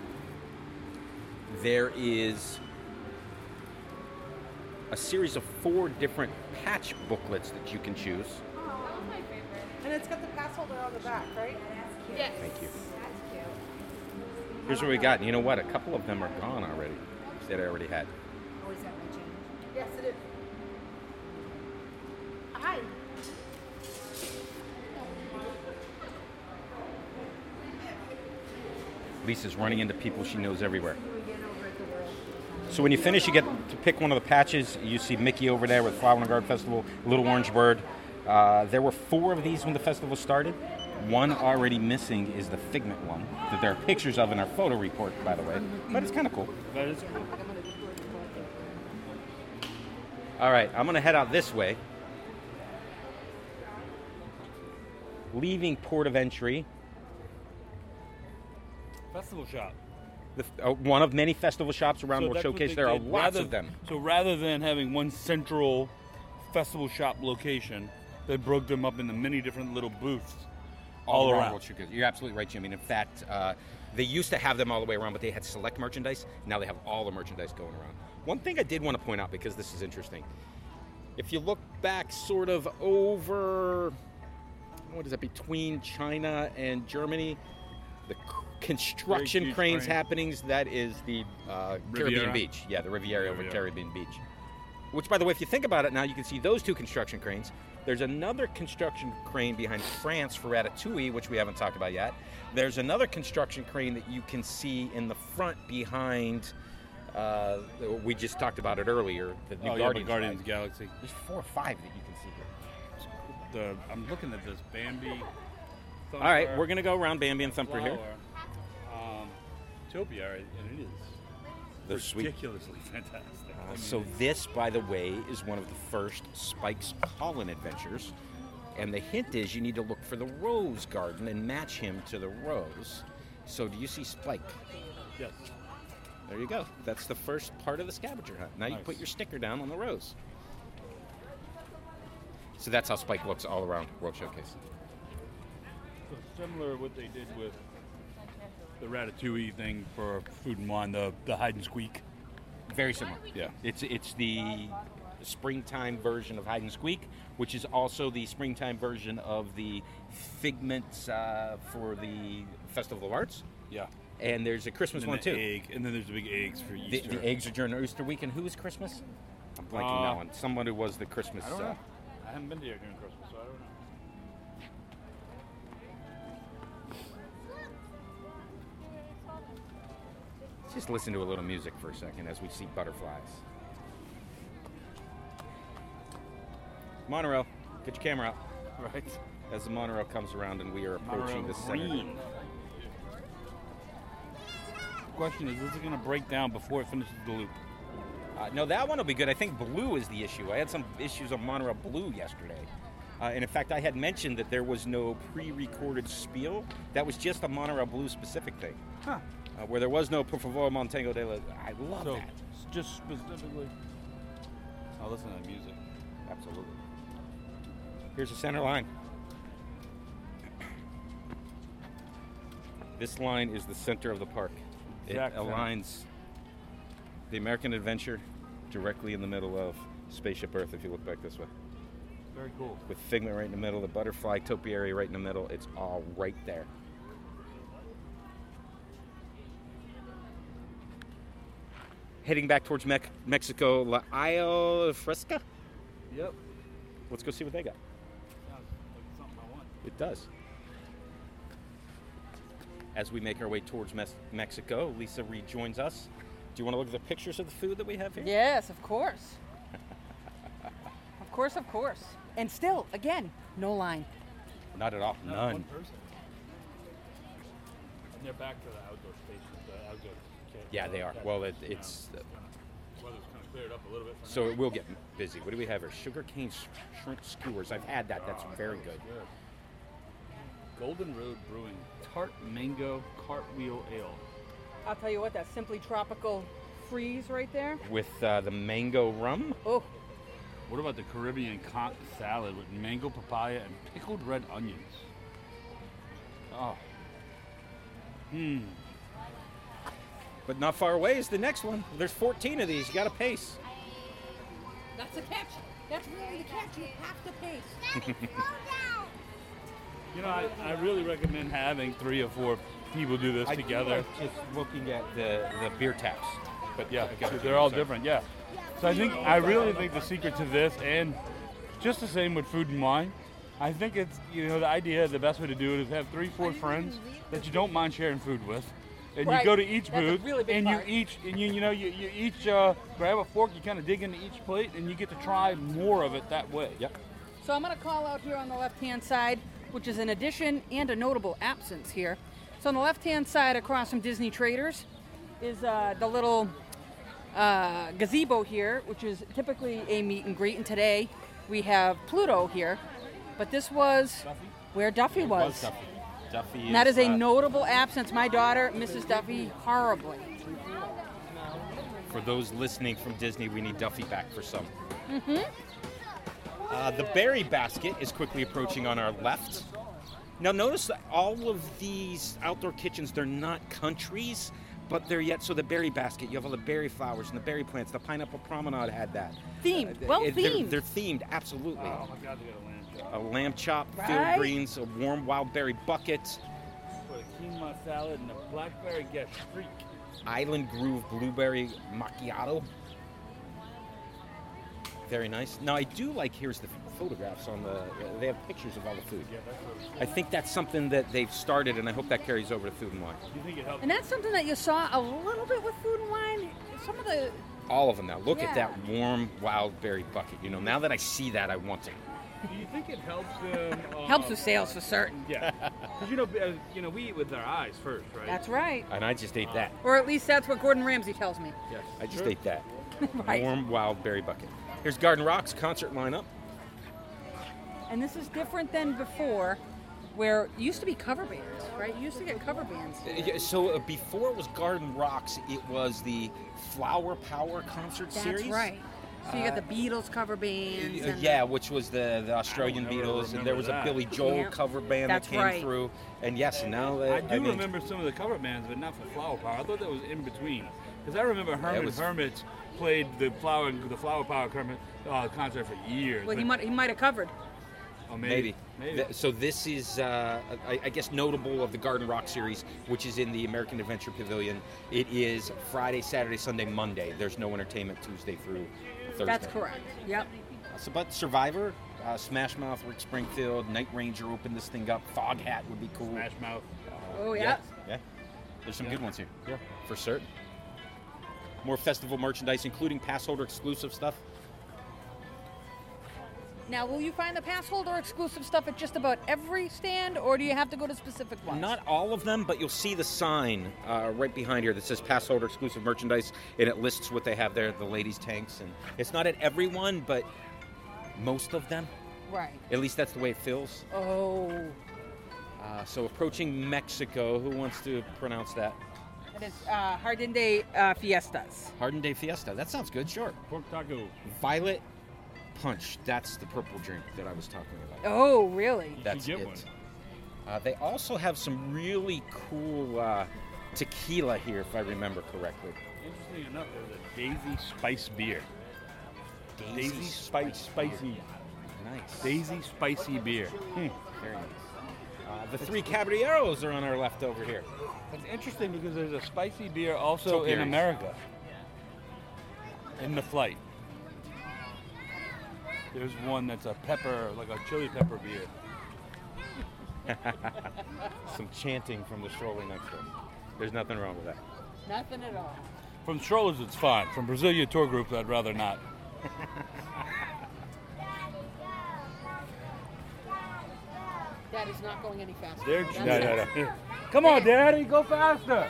There is a series of four different patch booklets that you can choose. And it's got the pass holder on the back, right? Yes. Thank you. That's cute. Here's what we got. And you know what? A couple of them are gone already that I already had. Or is that my change? Yes, it is. Hi. Lisa's running into people she knows everywhere. So when you finish, you get to pick one of the patches. You see Mickey over there with Flower and Garden Festival, Little Orange Bird. Uh, there were four of these when the festival started. One already missing is the Figment one that there are pictures of in our photo report, by the way. But it's kind of cool. That is cool. All right, I'm going to head out this way. Leaving port of entry, Festival shop. the, uh, one of many festival shops around So World that's what Showcase. they There are did. lots Rather- of them. So rather than having one central festival shop location, they broke them up into many different little booths all, around. World Showcase. You're absolutely right, Jimmy. And in fact, uh, they used to have them all the way around, but they had select merchandise. Now they have all the merchandise going around. One thing I did want to point out, because this is interesting. If you look back sort of over, what is that, between China and Germany, the c- construction huge cranes crane. happenings, that is the uh, Caribbean Riviera? Beach. Yeah, the Riviera over Riviera. Caribbean Beach. Which, by the way, if you think about it now, you can see those two construction cranes. There's another construction crane behind France for Ratatouille, which we haven't talked about yet. There's another construction crane that you can see in the front behind, uh, we just talked about it earlier, the new Oh, yeah, Guardians. the Guardians ride. Galaxy. There's four or five that you can see here. The, I'm looking at this Bambi. All right, we're going to go around Bambi and Thumper here. Um, Topiary, and it is The sweet. ridiculously fantastic. I Uh, mean, so this, by the way, is one of the first Spike's pollen adventures. And the hint is you need to look for the rose garden and match him to the rose. So do you see Spike? yes. There you go. That's the first part of the scavenger hunt. Now you Nice. put your sticker down on the rose. So that's how Spike looks all around World Showcase. So similar to what they did with the Ratatouille thing for Food and Wine, the, the hide and squeak. Very similar. Yeah. It's it's the springtime version of Hide and Squeak, which is also the springtime version of the Figments uh, for the Festival of Arts. Yeah. And there's a Christmas And one then too. the egg, and then there's the big eggs for The, Easter. the eggs are during Easter weekend. Who is Christmas? I'm blanking Uh, now on someone who was the Christmas. I don't uh, know. I haven't been there during Christmas, so I don't know. Let's just listen to a little music for a second as we see butterflies. Monorail, get your camera out. Right. As the monorail comes around and we are approaching Monorail the center. green. The question is, is it going to break down before it finishes the loop? Uh, no, that one will be good. I think blue is the issue. I had some issues on monorail blue yesterday. Uh, and in fact, I had mentioned that there was no pre-recorded spiel. That was just a monorail blue specific thing. Huh. Uh, where there was no Por favor Montego de la... I love So, that. just specifically... I'll listen to that music. Absolutely. Here's the center line. This line is the center of the park. Exact it center. aligns the American Adventure directly in the middle of Spaceship Earth, if you look back this way. Very cool. With Figment right in the middle, the butterfly topiary right in the middle. It's all right there. Heading back towards Me- Mexico, La Isla Fresca. Yep. Let's go see what they got. Sounds like something I want. It does. As we make our way towards Mes- Mexico, Lisa rejoins us. Do you want to look at the pictures of the food that we have here? Yes, of course. Of course, of course. And still, again, no line. Not at all. Not None. one person. And they're back to the outdoor spaces, the outdoor. Yeah, they are. Well, it, it's... Uh, Weather's kind of cleared up a little bit. so it will get busy. What do we have here? Sugarcane sh- shrimp skewers. I've had that. That's very good. Golden Road Brewing Tart Mango Cartwheel Ale. I'll tell you what, that Simply Tropical freeze right there. With uh, the mango rum. Oh, What about the Caribbean conch salad with mango, papaya, and pickled red onions? Oh. Hmm. But not far away is the next one. There's fourteen of these. You got to pace. that's the catch. That's really the catch. You have to pace. You know, I, I really recommend having three or four people do this I together. do like just looking at the, the beer taps. But Yeah, I got they're all different, yeah. So I think, I really think the secret to this, and just the same with food and wine, I think it's, you know, the idea, the best way to do it is have three, four friends that you don't mind sharing food with. And Right. you go to each That's a booth, really big and you part. each, and you, you know, you, you each uh, grab a fork, you kind of dig into each plate, and you get to try more of it that way. Yep. So I'm going to call out here on the left-hand side, which is an addition and a notable absence here. So on the left-hand side across from Disney Traders is uh, the little uh, gazebo here, which is typically a meet and greet. And today we have Pluto here, but this was where Duffy was. Duffy. Duffy And that is a uh, notable absence. My daughter misses Duffy horribly. For those listening from Disney, we need Duffy back for some. Mm-hmm. Uh, the berry basket is quickly approaching on our left. Now notice that all of these outdoor kitchens, they're not countries, but they're yet, so the berry basket, you have all the berry flowers and the berry plants. The Pineapple Promenade had that. Themed, Uh, well it- they're- themed. They're, themed, absolutely. Oh my God, they got a lamb chop. A lamb chop, Right? field greens, a warm wild berry bucket, Put a quinoa salad and a blackberry gastrique. Island Groove blueberry macchiato. Very nice. Now I do like, here's the photographs on the, they have pictures of all the food. I think that's something that they've started, and I hope that carries over to Food and Wine. Do you think it helps? And that's something that you saw a little bit with Food and Wine. Some of the All of them now. Look at Yeah. that warm wild berry bucket. You know, now that I see that, I want it. Do you think it helps them? Uh, helps with sales for certain. Yeah, because you know, uh, you know, we eat with our eyes first, right? That's right. And I just ate that. Or at least that's what Gordon Ramsay tells me. Yes. I just Sure. ate that. Right. Warm wild berry bucket. Here's Garden Rock's concert lineup. And this is different than before, where it used to be cover bands, right? You used to get cover bands. Uh, yeah, So uh, before it was Garden Rocks, it was the Flower Power concert That's series. right. So you got the Beatles cover bands. Uh, and yeah, which was the, the Australian I don't ever Beatles, and remember there was that. a Billy Joel Yeah. cover band That's that came right. through. And yes, and now uh, I do mean, remember some of the cover bands, but not for Flower Power. I thought that was in between, because I remember Herman was- Hermit played the Flower the Flower Power Hermit, uh, concert for years. Well, he but- might he might have covered. oh, Maybe. maybe. Th- So this is, uh, I, I guess, notable of the Garden Rock series, which is in the American Adventure Pavilion. It is Friday, Saturday, Sunday, Monday. There's no entertainment Tuesday through Thursday. That's correct. Yep. So, but Survivor, uh, Smash Mouth, Rick Springfield, Night Ranger opened this thing up. Fog Hat would be cool. Smash Mouth. Oh yeah. Yeah, yeah. There's some good ones here. Yeah, for certain. More festival merchandise, including pass holder exclusive stuff. Now, will you find the pass holder exclusive stuff at just about every stand, or do you have to go to specific ones? Not all of them, but you'll see the sign uh, right behind here that says pass holder exclusive merchandise, and it lists what they have there, the ladies' tanks. And it's not at every one, but most of them. Right. At least that's the way it feels. Oh. Uh, so approaching Mexico, who wants to pronounce that? It is uh, Jardín de uh, Fiestas. Jardín de Fiesta. That sounds good, sure. Pork taco. Violet Punch. That's the purple drink that I was talking about. Oh, really? That's get it. one. Uh, they also have some really cool uh, tequila here, if I remember correctly. Interesting enough, there's a Daisy Spice beer. Daisy, Daisy Spice Spicy. Nice. Daisy Spicy beer. Hmm. Very nice. Uh, the three Caballeros are on our left over here. That's interesting because there's a spicy beer also in Topiaries. America. In the flight. There's one that's a pepper, like a chili pepper beer. Some chanting from the stroller next to us. There's nothing wrong with that. Nothing at all. From strollers, it's fine. From Brasilia tour groups, I'd rather not. That is not going any faster. They're That's no, no, it. no. Come on, Daddy, go faster.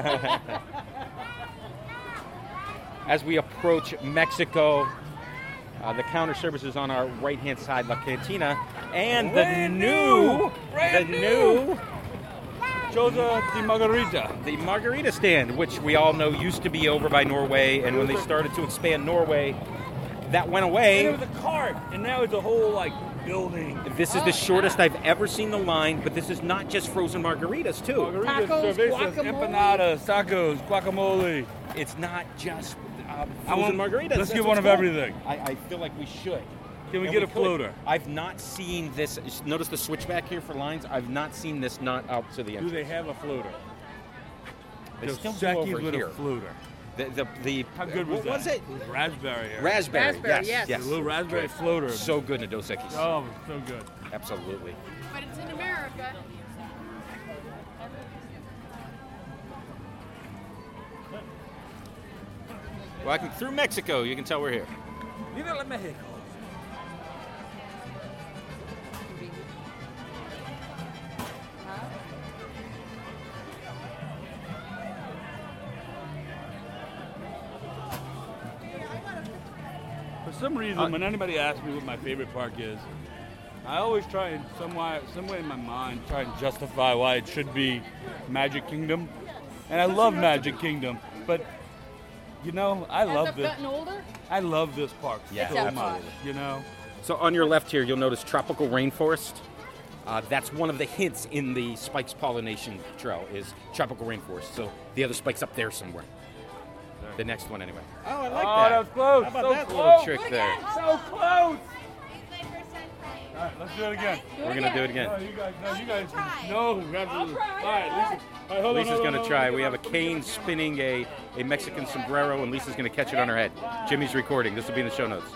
As we approach Mexico, uh, the counter service is on our right-hand side, La Cantina, and Brand the new, new, brand the new. new, Choza de Margarita. the margarita stand, which we all know used to be over by Norway, and when they started to expand Norway, that went And away. it was a cart, and now it's a whole like building. This is the shortest I've ever seen the line, but this is not just frozen margaritas, too. Margaritas, Tacos, cervezas, guacamole. empanadas, tacos, guacamole. It's not just uh, I frozen want- margaritas. let's That's get what's one of cool. everything. I, I feel like we should. Can we And get a could. floater? I've not seen this. Notice the switchback here for lines. I've not seen this not out to the Do end. they have a floater? They Dos still do Equis over with here. a floater. The, the, the, How good was what that? was it? Raspberry. Eric. Raspberry. Raspberry, yes, yes. yes. A little raspberry floater. So good in a Dos Equis. Oh, so good. Absolutely. But it's in America. Walking through Mexico, you can tell we're here. Viva la Mexico. For some reason, Uh, when anybody asks me what my favorite park is, I always try and some way, some way in my mind try and justify why it should be Magic Kingdom. And I love Magic Kingdom, but you know, I As love I've this. gotten older, I love this park Yeah, so absolutely. much. You know, So on your left here, you'll notice tropical rainforest. Uh, that's one of the hints in the Spikes pollination trail is tropical rainforest. So the other spike's up there somewhere. The next one, anyway. Oh, I like oh, that was close. How about so that close. little trick there? So close. All right, let's do it again. We're gonna do it again. No, you guys, no, you guys, no, we have to. All right, Lisa. All right, hold on, Lisa's hold on, gonna hold try. on. We have a cane spinning a, a Mexican sombrero, and Lisa's gonna catch it on her head. Jimmy's recording. This will be in the show notes.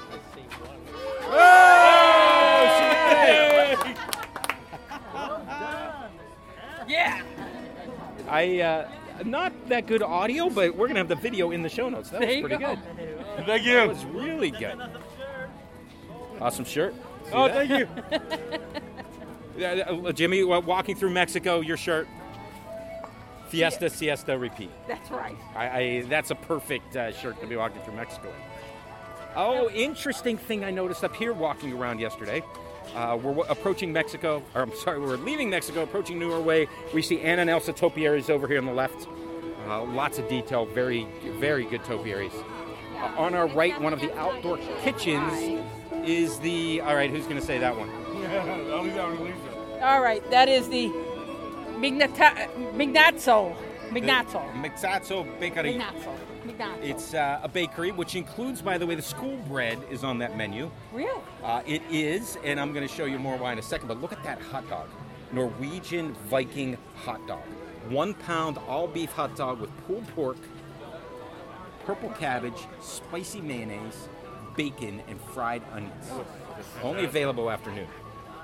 yeah. I uh, not that good audio, but we're gonna have the video in the show notes. That There was you pretty go. good. Thank That you. was really good. Awesome shirt. See Oh, that? thank you. Yeah, uh, Jimmy, wa- walking through Mexico, your shirt. Fiesta, siesta, repeat. That's right. I, I that's a perfect uh, shirt to be walking through Mexico in. Oh, interesting thing I noticed up here walking around yesterday. Uh, we're w- approaching Mexico, or I'm sorry, we're leaving Mexico, approaching Norway. We see Anna and Elsa topiaries over here on the left. Uh, lots of detail, very, very good topiaries. Uh, on our right, one of the outdoor kitchens is the. All right, who's going to say that one? Yeah, I'll leave that one to Lisa. All right, that is the Mignata- Mignazzo. Mignazzo. Mixazzo Bakery. Mignazzo. Mignazzo. It's uh, a bakery, which includes, by the way, the school bread is on that menu. Really? Uh, it is, and I'm going to show you more why in a second, but look at that hot dog. Norwegian Viking hot dog. One pound all beef hot dog with pulled pork, purple cabbage, spicy mayonnaise, bacon, and fried onions. Only available afternoon.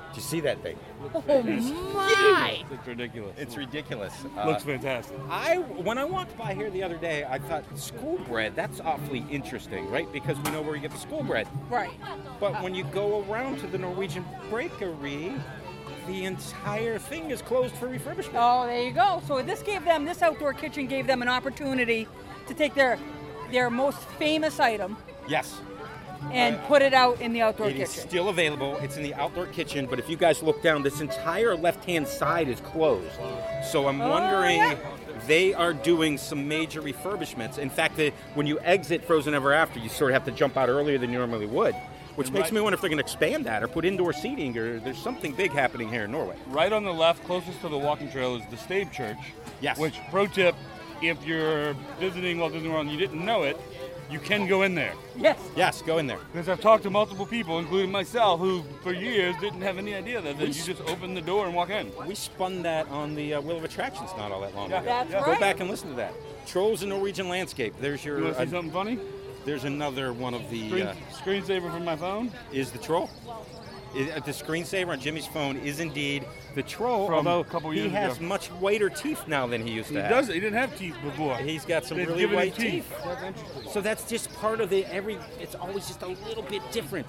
Do you see that thing? Oh my! It's ridiculous. It's ridiculous. Looks Uh, fantastic. I when I walked by here the other day, I thought school bread. That's awfully interesting, right? Because we know where you get the school bread. Right. But when you go around to the Norwegian Bakery, the entire thing is closed for refurbishment. Oh, there you go. So this gave them, this outdoor kitchen gave them an opportunity to take their their most famous item Yes. and Uh, put it out in the outdoor It is kitchen. still available. It's in the outdoor kitchen, but if you guys look down, this entire left-hand side is closed. So I'm Oh, wondering, yeah. they are doing some major refurbishments. In fact, the, when you exit Frozen Ever After, you sort of have to jump out earlier than you normally would, which And makes right- me wonder if they're going to expand that or put indoor seating, or there's something big happening here in Norway. Right on the left, closest to the walking trail, is the Stave Church. Yes. Which, pro tip, if you're visiting Walt Disney World and you didn't know it, you can go in there. Yes. Yes, go in there. Because I've talked to multiple people, including myself, who for years didn't have any idea that, that you just open the door and walk in. We spun that on the uh, Wheel of Attractions not all that long ago. That's Go right. back and listen to that. Trolls in Norwegian Landscape. There's your. You want to uh, see something funny? there's another one of the. Screen, Uh, screensaver from my phone. is the troll. It, uh, the screensaver on Jimmy's phone is indeed the troll, From although a couple he years has ago. much whiter teeth now than he used He to have. does. He didn't have teeth before. He's got some They've really given him white teeth. teeth. That's interesting. So that's just part of the every. It's always just a little bit different.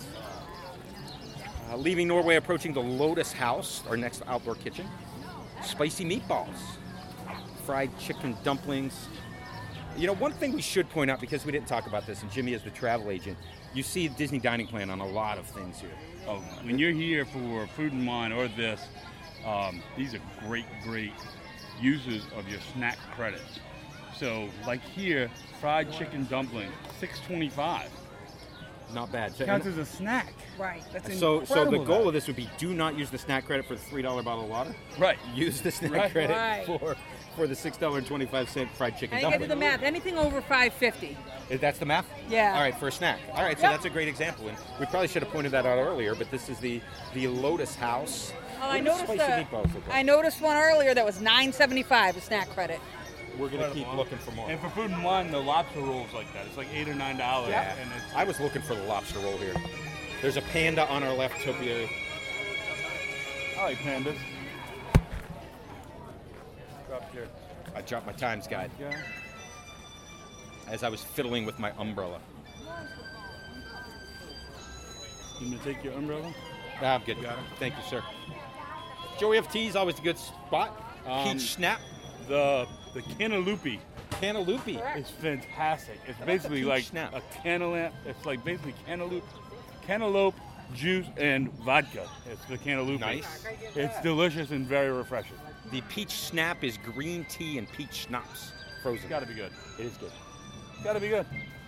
Uh, leaving Norway, approaching the Lotus House, our next outdoor kitchen. Spicy meatballs, fried chicken dumplings. You know, one thing we should point out, because we didn't talk about this, and Jimmy is the travel agent, you see Disney Dining Plan on a lot of things here. Oh, when you're here for food and wine or this, um, these are great, great uses of your snack credits. So, like here, fried chicken dumpling, six twenty-five. Not bad. So, Counts as a snack. Right. That's so, so the incredible goal value. of this would be: do not use the snack credit for the three dollar bottle of water. Right. Use the snack Right. credit Right. for for the six dollar and twenty five cent fried chicken I gotta do dumpling. the math. Anything over five fifty. That's the math? Yeah. All right, for a snack. All right, so Yep. that's a great example. And we probably should have pointed that out earlier, but this is the, the Lotus House. Oh, What I do noticed. spicy Uh, meatballs look like? I noticed one earlier that was nine seventy-five. A snack credit. We're going to keep looking for more. And for food and wine, the lobster rolls like that. It's like eight or nine dollars. Yeah. And it's I was looking for the lobster roll here. There's a panda on our left, topiary. I like pandas. Drop your I dropped my Times Guide yeah. as I was fiddling with my umbrella. You gonna take your umbrella? Ah, I'm good. Thank you, sir. Joey F T's always a good spot. Um, Peach Snap. The the cantaloupe Cantaloupe. is fantastic. It's That's a basically peach like snap. a cantaloupe. It's like basically cantaloupe, cantaloupe juice and vodka. It's the cantaloupe. Nice. It's delicious and very refreshing. The Peach Snap is green tea and peach schnapps. Frozen. It's got to be good. It is good. It's got to be good.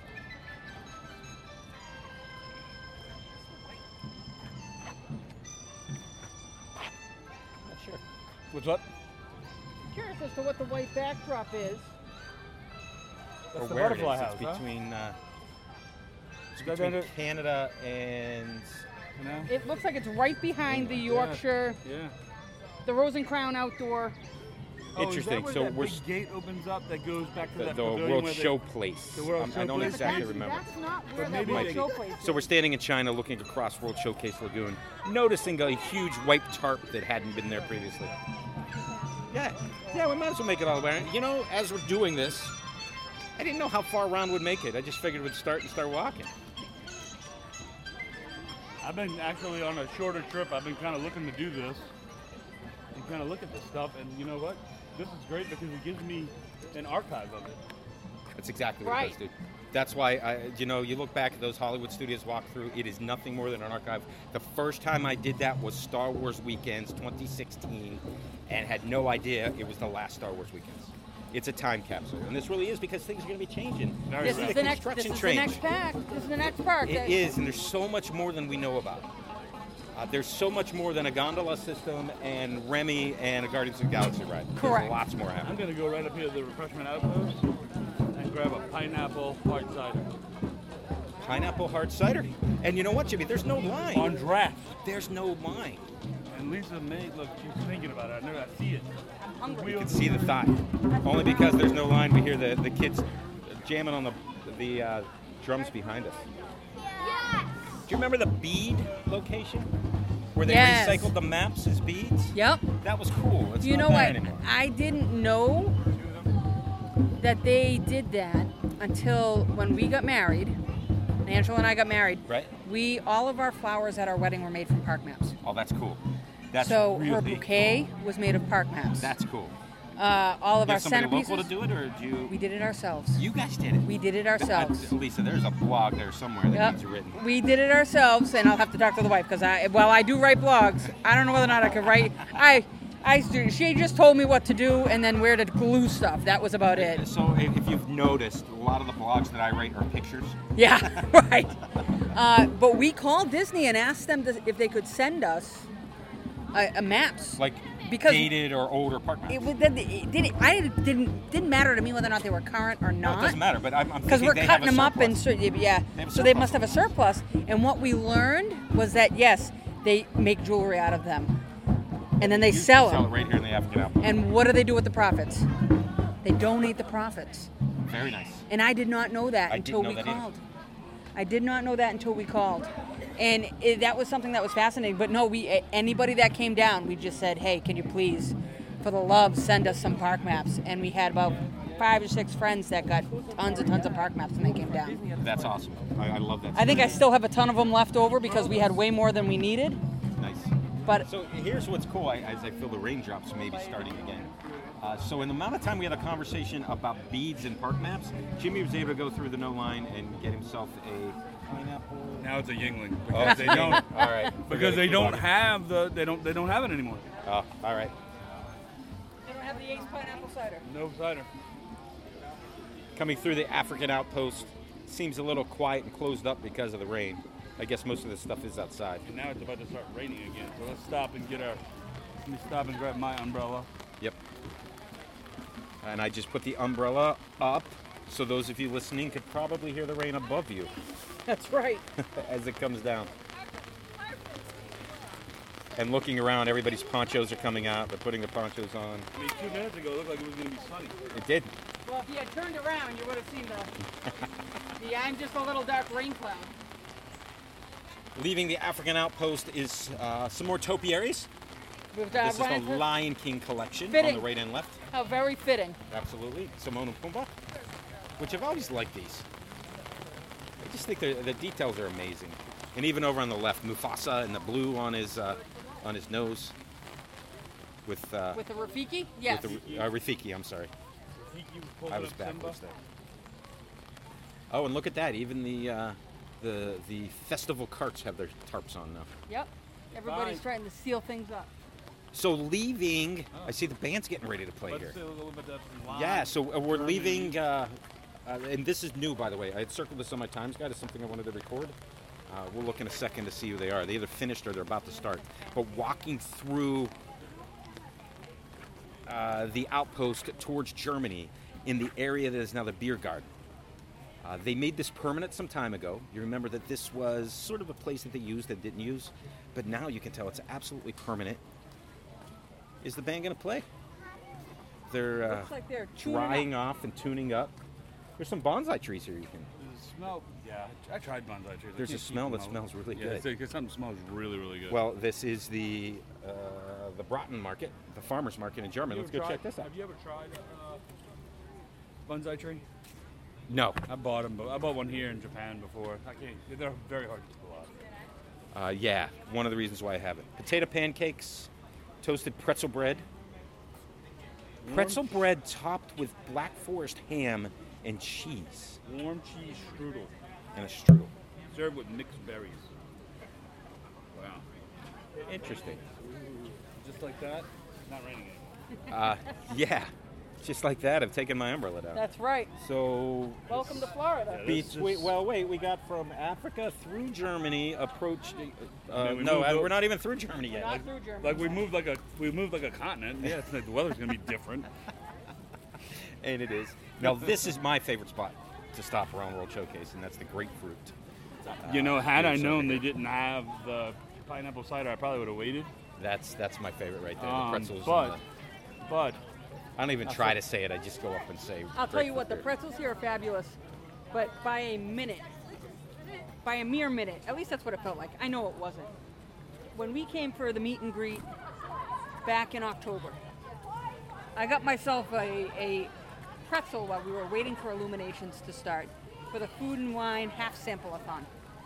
Not sure. What's up? Curious as to what the white backdrop is. That's Or the where it butterfly is. house. It's huh? between, uh, it's Go between down to- Canada and You know? It looks like it's right behind the Yorkshire, Yeah. the Rose and Crown Outdoor. Oh, is Interesting. that where So that we're big s- gate opens up that goes back to the, that the pavilion World where they- Show Place. The World Um, I Show don't Place? exactly that's, remember. That's not where But that maybe World they- Show Place is. So we're standing in China looking across World Showcase Lagoon, noticing a huge white tarp that hadn't been there previously. Yeah, yeah, we might as well make it all the way around. You know, as we're doing this, I didn't know how far around would make it. I just figured we'd start and start walking. I've been actually on a shorter trip. I've been kind of looking to do this and kind of look at this stuff. And you know what? This is great because it gives me an archive of it. That's exactly what Right. it does, dude. That's why, I, you know, you look back at those Hollywood Studios walkthrough, it is nothing more than an archive. The first time I did that was Star Wars Weekends twenty sixteen, and had no idea it was the last Star Wars Weekends. It's a time capsule, and this really is because things are going to be changing. Very This right. is the next. This construction is the train. next pack. This is the next park. It is, and there's so much more than we know about. Uh, there's so much more than a gondola system and Remy and a Guardians of the Galaxy ride. Correct. There's lots more I'm happening. going to go right up here to the refreshment outpost and grab a pineapple hard cider Pineapple hard cider. And you know what, Jimmy? There's no line. on draft. There's no line. And Lisa may look. She's thinking about it. I know. I see it. hungry. You can see the thought. Only because there's no line, we hear the, the kids jamming on the the uh, drums behind us. Do you remember the Bead location? where they Yes. recycled the maps as beads. Yep. That was cool. It's You not know that what? anymore. I didn't know that they did that until when we got married. Angela and I got married. Right. We all of our flowers at our wedding were made from park maps. Oh, that's cool. That's so really her bouquet cool. was made of park maps. That's cool. Uh, all of you our have somebody centerpieces. local to do it, or do you? We did it ourselves. You guys did it. We did it ourselves. I, Lisa, there's a blog there somewhere that Yep. needs written. We did it ourselves, and I'll have to talk to the wife because I, well, I do write blogs. I don't know whether or not I could write. I, I, she just told me what to do and then where to glue stuff. That was about it. So, if if you've noticed, a lot of the blogs that I write are pictures. Yeah, right. Uh, but we called Disney and asked them to, if they could send us a, a maps. Like because dated or older park maps. It, was- it, didn't. I didn't didn't matter to me whether or not they were current or No, not. it doesn't matter, but I'm, I'm Because thinking we're they cutting have them a up and surplus. so, yeah, They have a so they surplus. must have a surplus. And what we learned was that yes, they make jewelry out of them, and then they You sell Sell it them. right here in the African Outpost. And what do they do with the profits? They donate the profits. Very nice. And I did not know that I until didn't know we that either. called. I did not know that until we called. And it, that was something that was fascinating. But no, we anybody that came down, we just said, hey, can you please, for the love, send us some park maps. And we had about five or six friends that got tons and tons of park maps when they came down. That's awesome. I, I love that. I think I still have a ton of them left over because we had way more than we needed. Nice. But So here's what's cool, I, as I feel the raindrops maybe starting again. Uh, so in the amount of time we had a conversation about beads and park maps, Jimmy was able to go through the no line and get himself a pineapple. Now it's a Yingling Oh, because they don't. All right. Because they Forget it. don't Keep on. have the they don't they don't have it anymore. Oh, all right. they don't have the Ace pineapple cider. No cider. Coming through the African Outpost seems a little quiet and closed up because of the rain. I guess most of this stuff is outside. And now it's about to start raining again. So let's stop and get our. Let me stop and grab my umbrella. Yep. And I just put the umbrella up, so those of you listening could probably hear the rain above you That's right. as it comes down. And looking around, everybody's ponchos are coming out. They're putting the ponchos on. I mean, two minutes ago it looked like it was going to be sunny. It did. Well, if you had turned around, you would have seen the, the I'm just a little dark rain cloud. Leaving the African Outpost is uh, some more topiaries. With, uh, This is Ryan- the Lion King collection on Fitting. the right and left. How very fitting. Absolutely. Timon and Pumbaa, which I've always liked these. I just think they're- the details are amazing. And even over on the left, Mufasa and the blue on his uh, on his nose. With uh, With the Rafiki? Yes. with the uh, Rafiki, I'm sorry. I was backwards there. Oh, and look at that! Even the uh, the the festival carts have their tarps on now. Yep. Everybody's Fine. trying to seal things up. So leaving, I see the band's getting ready to play Let's here. see a little bit of line. Yeah, so uh, we're Germany. leaving, uh, uh, and this is new, by the way. I had circled this on my Times Guide as something I wanted to record. Uh, we'll look in a second to see who they are. They either finished or they're about to start. But walking through uh, the outpost towards Germany in the area that is now the beer garden. Uh, they made this permanent some time ago. You remember that this was sort of a place that they used that didn't use, but now you can tell it's absolutely permanent. Is the band going to play? They're uh, Looks like they're tuning drying up. off and tuning up. There's some bonsai trees here you can. The smell, yeah, I tried bonsai trees. I There's a can't keep smell them that out. smells really yeah, good. because something smells really, really good. Well, this is the uh, the Broughton Market, the farmers market in Germany. You Let's ever go tried- check this out. Have you ever tried uh, bonsai tree? No. I bought them, but I bought one here in Japan before. I can't. They're very hard to pull out. Uh, yeah, one of the reasons why I have it. Potato pancakes, toasted pretzel bread. Pretzel bread topped with Black Forest ham and cheese. Warm cheese strudel, And a strudel. served with mixed berries. Wow. Interesting. Just like that. It's not raining anymore. Uh, yeah, just like that, I've taken my umbrella down. That's right. So Welcome to Florida. this between, is- well, wait, we got from Africa through Germany, approached. Uh, then we no, moved uh, o- we're not even through Germany yet. Not through Germany. Like we moved like a we moved like a continent. Yeah, it's like the weather's gonna be different. And it is. Now, this is my favorite spot to stop around World Showcase, and that's the grapefruit. You know, had I beers over known here. they didn't have the pineapple cider, I probably would have waited. That's that's my favorite right there. Um, the pretzels. but, and the, but I don't even try to say it. I just go up and say. I'll tell you what, the grapefruit pretzels here are fabulous, but by a minute, by a mere minute, at least that's what it felt like. I know it wasn't. when we came for the meet and greet back in October, I got myself a, a pretzel while we were waiting for Illuminations to start for the Food and Wine half sample-a-thon.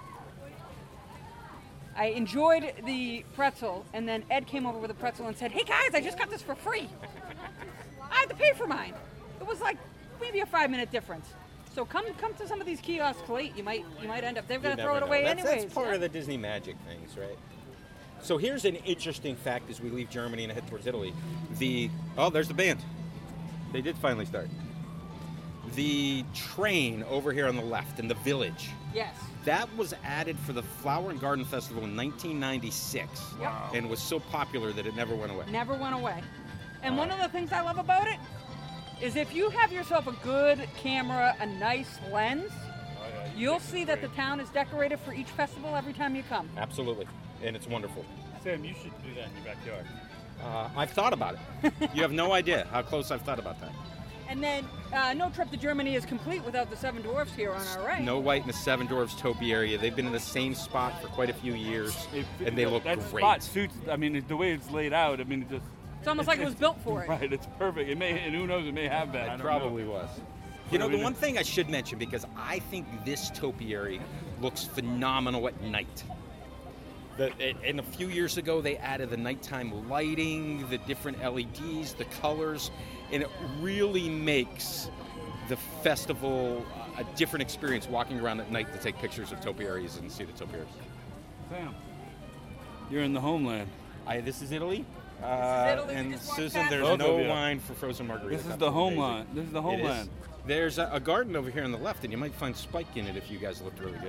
I enjoyed the pretzel, and then Ed came over with a pretzel and said, "Hey guys, I just got this for free. I had to pay for mine." It was like maybe a five-minute difference. So come come to some of these kiosks late. You might you might end up they're going to throw it away that's, anyways. That's part yeah. of the Disney magic things, right? So here's an interesting fact as we leave Germany and head towards Italy. The oh, there's the band. They did finally start. The train over here on the left in the village. Yes. That was added for the Flower and Garden Festival in nineteen ninety-six. Yep. And was so popular that it never went away. Never went away. And one of the things I love about it is if you have yourself a good camera, a nice lens, Oh, yeah, you you'll think see it's that the great. town is decorated for each festival every time you come. Absolutely. And it's wonderful. Sam, you should do that in your backyard. Uh, I've thought about it. You have no idea how close I've thought about that. And then uh, no trip to Germany is complete without the Seven Dwarfs here on our right. Snow White and the Seven Dwarfs topiary. They've been in the same spot for quite a few years, It- and they look that great. spot suits. I mean, the way it's laid out. I mean, it just. It's almost like it was built for it. Right. It's perfect. It may, and who knows? It may have been. I It don't probably know. was. You know, What do the we one do? thing I should mention, because I think this topiary looks phenomenal at night. The, it- and a few years ago, they added the nighttime lighting, the different L E Ds, the colors, and it really makes the festival a different experience walking around at night to take pictures of topiaries and see the topiaries. Sam, you're in the homeland. I, this is Italy. Uh, Italy, we and just walked Susan, past there's Both no of you. wine for frozen margarita. This is That's the amazing. homeland. This is the It is. homeland. There's a, a garden over here on the left, and you might find Spike in it if you guys looked really good.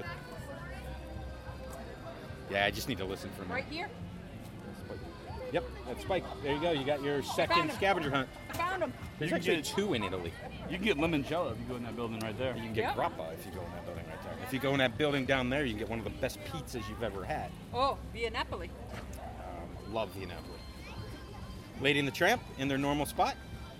Yeah, I just need to listen for a Right minute. here? Yep, that's Spike. There you go. You got your second found him. scavenger hunt. I found him. There's You actually get- two in Italy. You can get limoncello if you go in that building right there. You can get Yep. grappa if you go in that building right there. If you go in that building down there, you can get one of the best pizzas you've ever had. Oh, via Napoli. Um, love the Napoli. Lady and the Tramp in their normal spot.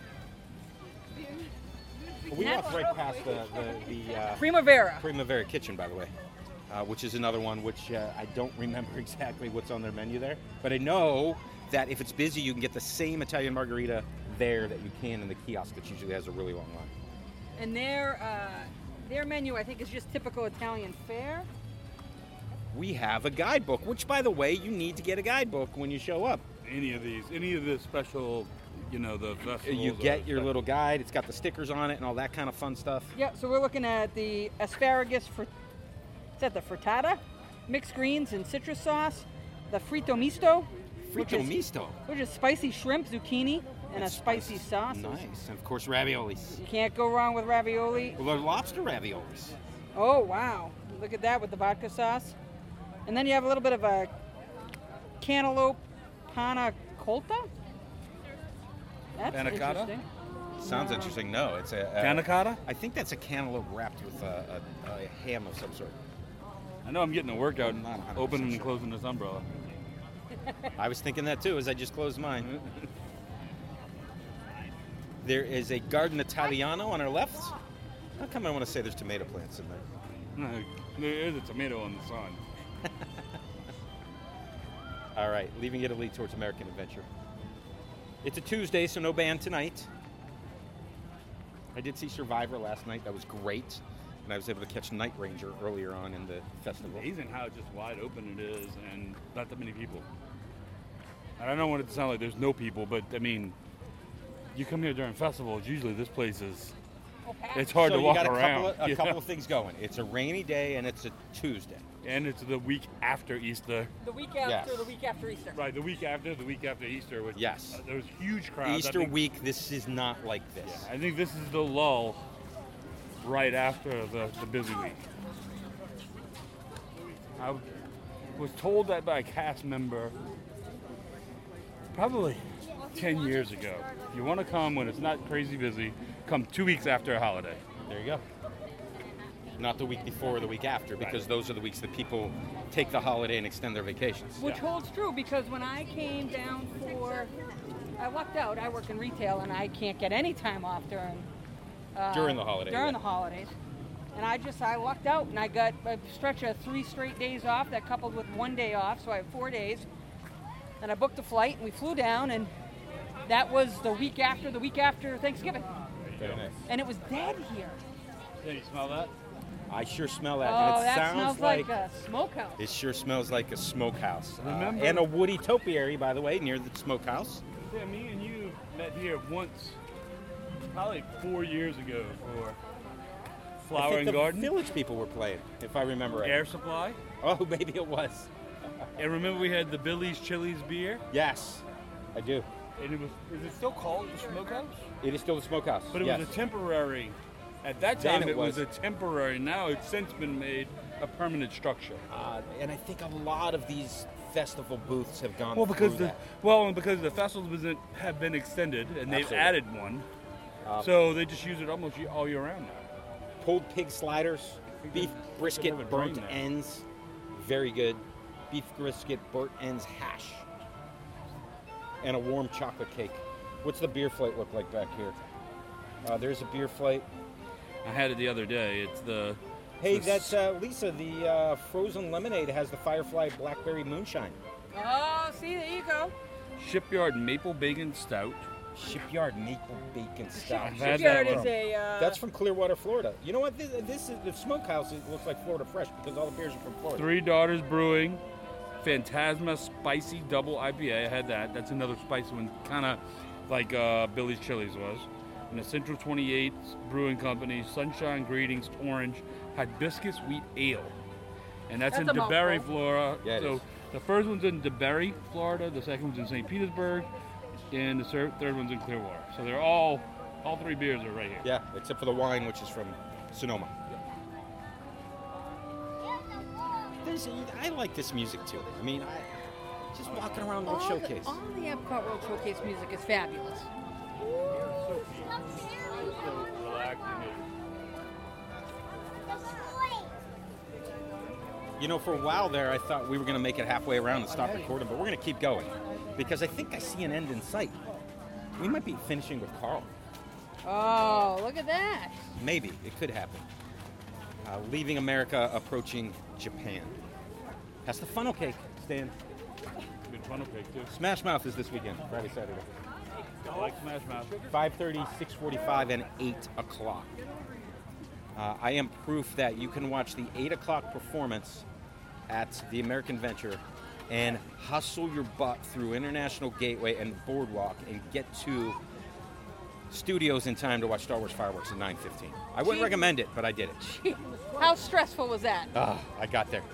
We walked right past the the, the uh, Primavera. Primavera Kitchen, by the way, uh, which is another one which uh, I don't remember exactly what's on their menu there, but I know that if it's busy, you can get the same Italian margarita there that you can in the kiosk that usually has a really long line. And their uh, their menu, I think, is just typical Italian fare. We have a guidebook, which, by the way, you need to get a guidebook when you show up. Any of these, any of the special, you know, the festivals. You or get your stuff. little guide. It's got the stickers on it and all that kind of fun stuff. Yeah, so we're looking at the asparagus fr- is that the frittata, mixed greens and citrus sauce, the frito misto, which Frito is, misto. which is spicy shrimp, zucchini, and a spicy sauce. Nice. And, of course, raviolis. You can't go wrong with ravioli. Well, they're lobster raviolis. Oh wow! Look at that with the vodka sauce, and then you have a little bit of a cantaloupe panna cotta. That's Panna cotta? interesting. Sounds interesting. No, it's a, a Panna cotta? I think that's a cantaloupe wrapped with a, a, a ham of some sort. I know I'm getting a workout I'm not one hundred percent opening and sure. closing this umbrella. I was thinking that too as I just closed mine. There is a Garden Italiano on our left. How come I want to say there's tomato plants in there? No, there is a tomato on the sign. All right, leaving Italy towards American Adventure. It's a Tuesday, so no band tonight. I did see Survivor last night. That was great. And I was able to catch Night Ranger earlier on in the festival. Amazing how just wide open it is and not that many people. And I don't want it to sound like there's no people, but I mean, you come here during festivals, usually this place is, it's hard so to walk you got a around. couple, of, a you couple know? of things going. It's a rainy day and it's a Tuesday. And it's the week after Easter. The week after Yes. the week after Easter. Right, the week after, the week after Easter. Which, Yes. uh, there was huge crowds. I Easter think- week, this is not like this. Yeah, I think this is the lull right after the, the busy week. I was told that by a cast member probably ten years ago. If you want to come when it's not crazy busy, come two weeks after a holiday. There you go. Not the week before or the week after, because Right. those are the weeks that people take the holiday and extend their vacations. Which holds true because when I came down for, I lucked out. I work in retail and I can't get any time off during uh, During the holiday, During yeah. the holidays, and I just I lucked out and I got a stretch of three straight days off. That coupled with one day off, so I have four days. And I booked a flight, and we flew down, and that was the week after, the week after Thanksgiving. Very nice. And it was dead here. Can you smell that? I sure smell that. Oh, and it that sounds smells like, a smokehouse. It sure smells like a smokehouse. Uh, Remember- and a woody topiary, by the way, near the smokehouse. Yeah, me and you met here once, probably four years ago for I Flower think and the Garden. Village people were playing, if I remember right. Air Supply. Oh, maybe it was. And remember we had the Billy's Chili's beer? Yes, I do. And it was, is it still called the Smokehouse? It is still the smokehouse. But it yes. was a temporary, at that Then time it it was. was. a temporary, now it's since been made a permanent structure. Uh, and I think a lot of these festival booths have gone Well, because through the that. well, and because the festivals wasn't- have been extended and they've Absolutely. added one, Um, so they just use it almost ye- all year round now. Pulled pig sliders, beef brisket have a burnt drain there. ends, very good. Beef brisket burnt ends hash, and a warm chocolate cake. What's the beer flight look like back here? Uh, there's a beer flight. I had it the other day. It's the Hey, the that's uh, Lisa. The uh, frozen lemonade has the Firefly Blackberry Moonshine. Oh, see, there you go. Shipyard Maple Bacon Stout. Shipyard Maple Bacon Stout. I've had Shipyard that is one. a. Uh, That's from Clearwater, Florida. You know what? This, this is the smokehouse. It looks like Florida Fresh because all the beers are from Florida. Three Daughters Brewing, Phantasma Spicy Double I P A. I had that. That's another spicy one, kind of like uh, Billy's Chili's was. And the Central twenty-eight Brewing Company, Sunshine Greetings Orange Hibiscus Wheat Ale. And that's, That's in a DeBerry, mouthful. Florida. Yeah, it so is. the first one's in DeBerry, Florida. The second one's in Saint Petersburg. And the thir- third one's in Clearwater. So they're all, all three beers are right here. Yeah, except for the wine, which is from Sonoma. There's, I like this music too. I mean, I just walking around World all Showcase. The, all the Epcot World Showcase music is fabulous. You know, for a while there, I thought we were going to make it halfway around and stop recording, but we're going to keep going because I think I see an end in sight. We might be finishing with Carl. Oh, look at that. Maybe. It could happen. Uh, leaving America, approaching Japan. That's the funnel cake, Stan. Good funnel cake, too. Smash Mouth is this weekend, Friday, Saturday. I like Smash Mouth. five thirty, six forty-five, and eight o'clock. Uh, I am proof that you can watch the eight o'clock performance at the American Venture and hustle your butt through International Gateway and Boardwalk and get to studios in time to watch Star Wars fireworks at nine fifteen. I wouldn't Gee. recommend it, but I did it. How stressful was that? Ah, I got there.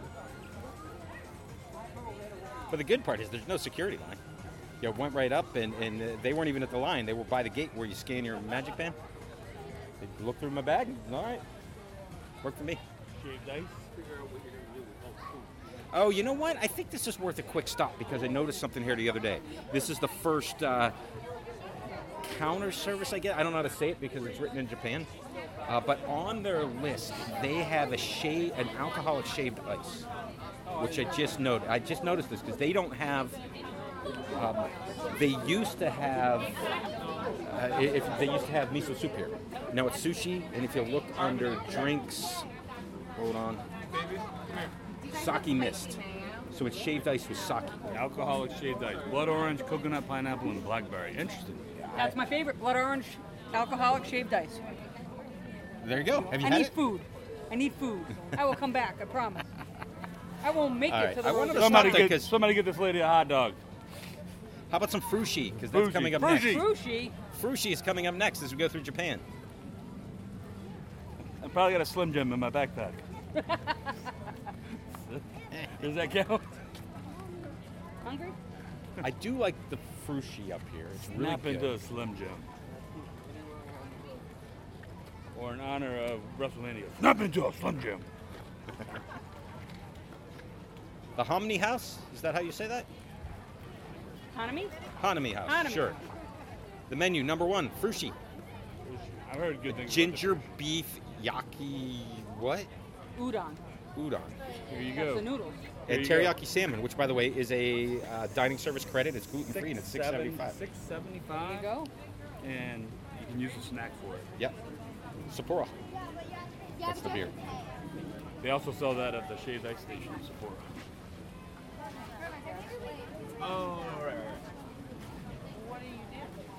But the good part is there's no security line. You went right up, and, and uh, they weren't even at the line. They were by the gate where you scan your Magic Band. They looked through my bag, and all right, worked for me. Shaved ice. Oh, you know what? I think this is worth a quick stop because I noticed something here the other day. This is the first uh, counter service, I guess. I don't know how to say it because it's written in Japan. Uh, but on their list, they have a shave, an alcoholic shaved ice, which I just noted. I just noticed this because they don't have. Um, they used to have. Uh, if they used to have miso soup here. Now it's sushi, and if you look under drinks, hold on. Sake mist. So it's shaved ice with sake. Alcoholic shaved ice. Blood orange, coconut, pineapple, and blackberry. Interesting. That's my favorite. Blood orange, alcoholic shaved ice. There you go. Have you I had need it? food. I need food. I will come back. I promise. I won't make All it right. to the I road wanted to trip. Somebody stop there get, 'cause- somebody get this lady a hot dog. How about some frushi? Because that's Frushi. coming up Frushi. next. Frushi. Frushi is coming up next as we go through Japan. I probably got a Slim Jim in my backpack. Does that count? Hungry? I do like the frushi up here. It's really Snap good. into a Slim Jim. Or in honor of WrestleMania. Snap into a Slim Jim. The Hominy House? Is that how you say that? Hanami? Hanami House. Hanami. Sure. The menu, number one, frushi. I've heard good things. Ginger beef yaki what? Udon. Udon. Here you That's go. the noodles. Here And you go. teriyaki salmon, which by the way is a uh, dining service credit. It's gluten free and it's six seventy five. Six There you seventy-five. go. And you can use a snack for it. Yep. Sapporo. That's the beer. They also sell that at the shaved ice station in Sapporo.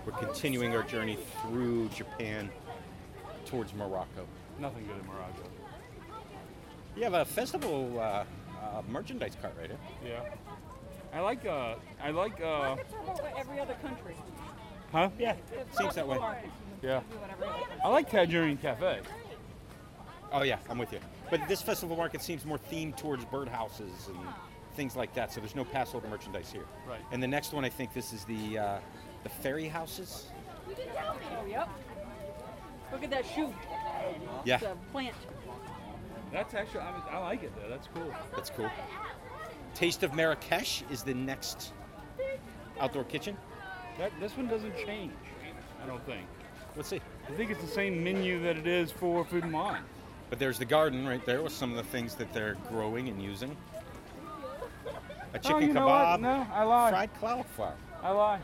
We're continuing our journey through Japan towards Morocco. Nothing good in Morocco. You have a festival uh, uh, merchandise cart right here. Yeah. I like, uh, I like, uh, Markets are about every other country. huh? Yeah, seems that way. Yeah. I like Tangerine Cafe. Oh yeah, I'm with you. But this festival market seems more themed towards birdhouses and things like that. So there's no Passover merchandise here. Right. And the next one, I think this is the uh, the ferry houses. Oh, yep. Look at that shoe. Yeah, It's a plant. That's actually, I, mean, I like it though. That's cool. that's cool. Taste of Marrakesh is the next outdoor kitchen. That, this one doesn't change, I don't think. Let's see. I think it's the same menu that it is for Food and Wine. But there's the garden right there with some of the things that they're growing and using. A chicken oh, you know kebab, what? No, I lied. fried cauliflower, I lie.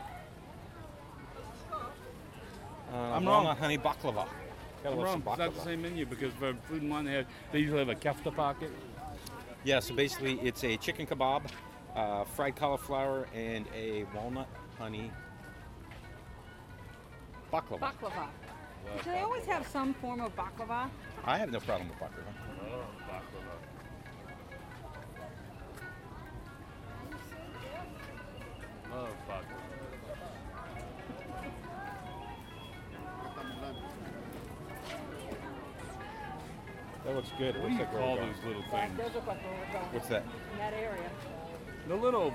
uh, I'm walnut wrong. honey baklava. Gotta I'm love wrong. some It's not the baklava. same menu because for Food and Wine they have they usually have a kefta pocket. Yeah, so basically it's a chicken kebab, uh, fried cauliflower, and a walnut honey baklava. Baklava. Do they always have some form of baklava? I have no problem with baklava. Oh, baklava. Love baklava. That looks good. What do you call those little things? Those look like where we're going. What's that? In that area. The little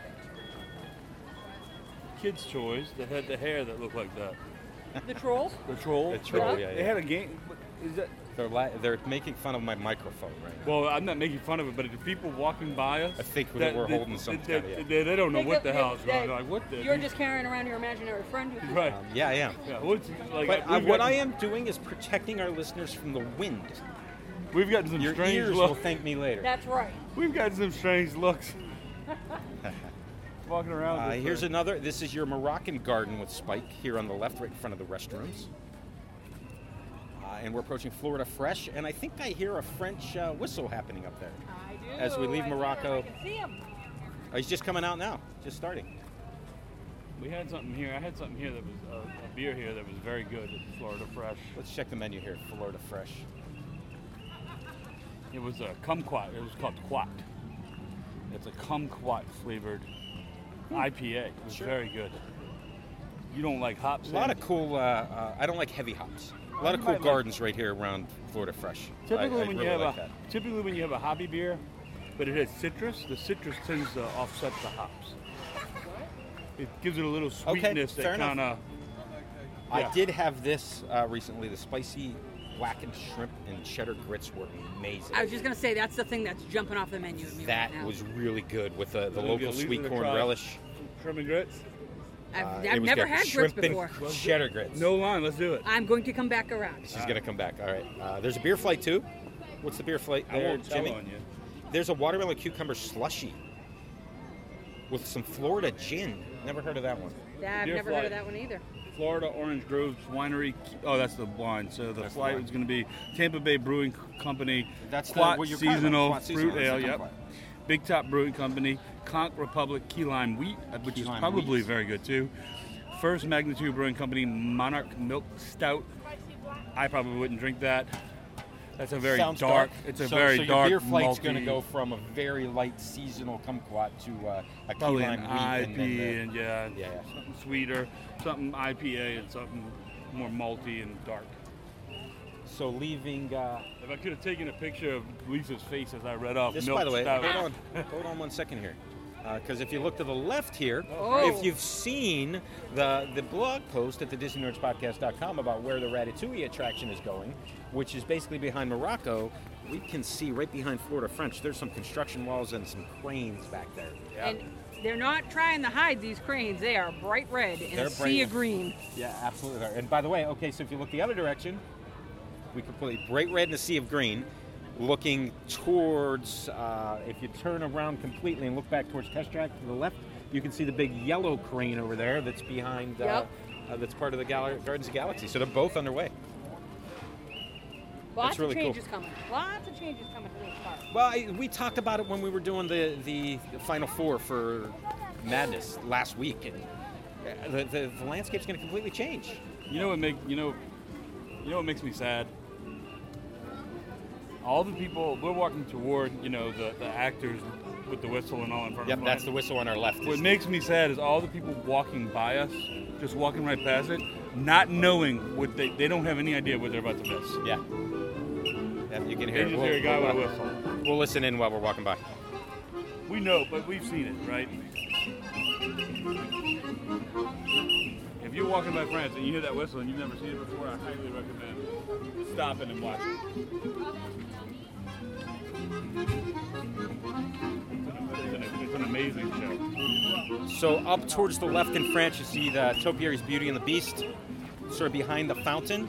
kids' toys that had the hair that looked like that. The trolls? The troll. The troll, They- yeah, They yeah. had a game. Is that? They're la- they're making fun of my microphone right now. Well, I'm not making fun of it, but the people walking by us, I think that we're holding some they, kind of- yeah. they, they don't know They what get- the hell is they- going on. they- Like, what the? You're just carrying around your imaginary friend with you. right. Um, yeah, I am. Yeah. What's, like, But uh, we've what got- I am doing is protecting our listeners from the wind. We've got some Your strange ears will looks. thank me later. That's right. We've got some strange looks. Walking around. Uh, this here's thing. another. This is your Moroccan garden with Spike here on the left, right in front of the restrooms. Uh, and we're approaching Florida Fresh, and I think I hear a French uh, whistle happening up there. I do. As we leave I see 'em. Morocco. I can see 'em. Oh, he's just coming out now, just starting. We had something here. I had something here that was uh, a beer here that was very good at Florida Fresh. Let's check the menu here, Florida Fresh. It was a kumquat. It was called quat. It's a kumquat flavored I P A. It was Sure. very good. You don't like hops? A lot Sam? of cool, uh, uh, I don't like heavy hops. A lot of You cool might like- gardens right here around Florida Fresh. Typically, I, I when really you have like a that. typically when you have a hobby beer, but it has citrus, the citrus tends to offset the hops. It gives it a little sweetness fair that enough. kind of. I yeah. did have this uh, recently. The spicy blackened shrimp and cheddar grits were amazing. I was just going to say, that's the thing that's jumping off the menu at me That right now. was really good with the, the Let me local get- leave sweet it a corn try. relish. Shrimp and grits. I've, Uh, I've it was never good. had grits shrimp before. and cheddar grits. No line. Let's do it. I'm going to come back around. She's gonna come back. All right. Uh, there's a beer flight too. What's the beer flight I there, won't tell Jimmy? on you. There's a watermelon cucumber slushy with some Florida gin. Never heard of that one. Yeah, I've Deer never flight. heard of that one either. Florida Orange Groves Winery. Oh, that's the wine. So the That's the flight wine. is going to be Tampa Bay Brewing Company. That's the- Quat what you're talking about, seasonal Quat seasonal, fruit that's ale. the Yep. kumquat. Big Top Brewing Company, Conch Republic Key Lime Wheat, uh, which Key is lime probably wheat. very good too. First Magnitude Brewing Company, Monarch Milk Stout. I probably wouldn't drink that. That's a very Sounds dark. It's a so, very so dark. your beer flight's malty- going to go from a very light seasonal kumquat to uh, a key probably lime an wheat I and P A then and, yeah, Yeah, yeah. something sweeter, something I P A and something more malty and dark. the, so leaving. Uh, If I could have taken a picture of Lisa's face as I read off this, milk by the way, stout. hold on, hold on one second here. Because if you look to the left here, Oh. if you've seen the the blog post at the Disney Nerds Podcast dot com about where the Ratatouille attraction is going, which is basically behind Morocco, we can see right behind Florida French, there's some construction walls and some cranes back there. And they're not trying to hide these cranes. They are bright red in They're a bright sea red. of green. Yeah, absolutely. And by the way, okay, so if you look the other direction, we could put bright red in a sea of green, looking towards, uh, if you turn around completely and look back towards Test Track to the left, you can see the big yellow crane over there that's behind, uh, Yep. uh, that's part of the Gal- Gardens of the Galaxy. So they're both underway. Lots really of cool. changes coming. Lots of changes coming to this park. Well, I, we talked about it when we were doing the, the, the Final Four for Madness last week, and uh, the, the, the landscape's going to completely change. You know what make you know, you know what makes me sad? All the people we're walking toward, you know, the, the actors with the whistle and all in front Yep, of us. that's the whistle on our left. What makes me sad is all the people walking by us, just walking right past it, not knowing what they they don't have any idea what they're about to miss. Yeah. Yeah, you can hear They it. just hear a guy with a whistle. We'll listen in while we're walking by. We know, but we've seen it, right? If you're walking by France and you hear that whistle and you've never seen it before, I highly recommend stopping and watching. It's an, it's an amazing show. So up towards the left in France, you see the Topiary's Beauty and the Beast, sort of behind the fountain,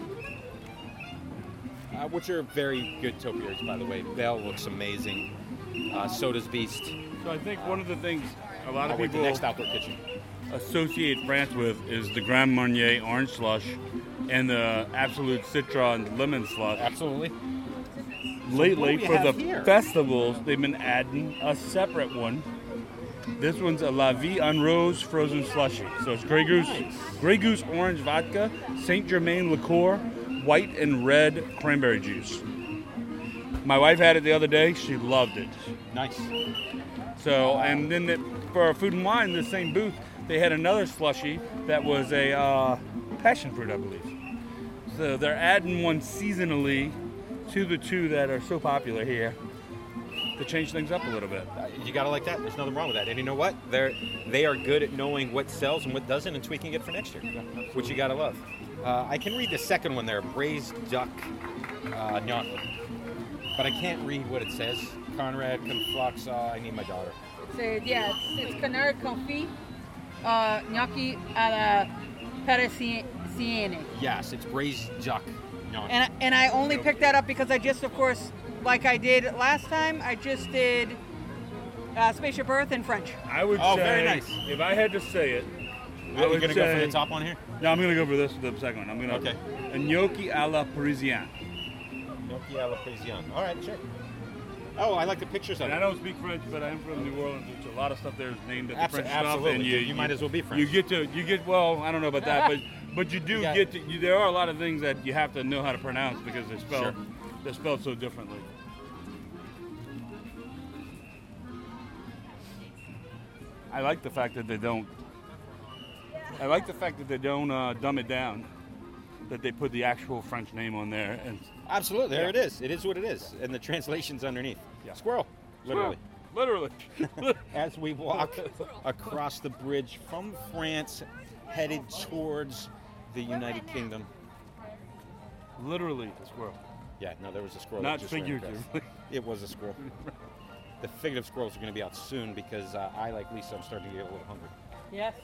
uh, which are very good topiaries, by the way. Belle looks amazing. Uh, so does Beast. So I think one of the things a lot Oh, of wait, the people next outdoor kitchen. associate France with is the Grand Marnier orange slush and the Absolute Citron lemon slush. Absolutely. Lately, what do we for have the here? festivals, they've been adding a separate one. This one's a La Vie en Rose frozen slushy. So it's Grey Goose, Grey Goose orange vodka, Saint Germain liqueur, white and red cranberry juice. My wife had it the other day. She loved it. Nice. So, and then the, for Food and Wine, the same booth, they had another slushy that was a uh, passion fruit, I believe. So they're adding one seasonally to the two that are so popular here to change things up a little bit. Uh, you gotta like that. There's nothing wrong with that. And you know what? They're they are good at knowing what sells and what doesn't, and tweaking it for next year, which you gotta love. Uh, I can read the second one there, braised duck uh, gnocchi, but I can't read what it says. Conrad Conflux. Uh, I need my daughter. So yeah, it's, it's canard confit, uh, gnocchi a la parisienne. Yes, it's braised duck gnocchi. And I, and I only picked that up because I just, of course, like I did last time, I just did uh, Spaceship Earth in French. I would Oh, say, very nice. if I had to say it, I Are you would gonna say, go for the top one here? No, I'm going to go for this, the second one. I'm going to Okay. a gnocchi a la parisienne. Gnocchi à la Parisienne. All right, sure. Oh, I like the pictures of And I it. don't speak French, but I am from New Orleans, which a lot of stuff there is named after Abso- French absolutely. stuff. And you, You might as well be French. You get to, you get, well, I don't know about that, but but you do You got- get to, you, there are a lot of things that you have to know how to pronounce because they're spelled, Sure. they're spelled so differently. I like the fact that they don't, I like the fact that they don't uh, dumb it down, that they put the actual French name on there. And Absolutely, there Yeah. it is. It is what it is, and the translation's underneath. Yeah. Squirrel, literally. Literally. As we walk across the bridge from France, headed towards the United Kingdom. Literally a squirrel. Yeah, no, there was a squirrel. that Not just ran figuratively. across. It was a squirrel. The figurative squirrels are going to be out soon because uh, I, like Lisa, I'm starting to get a little hungry. Yes.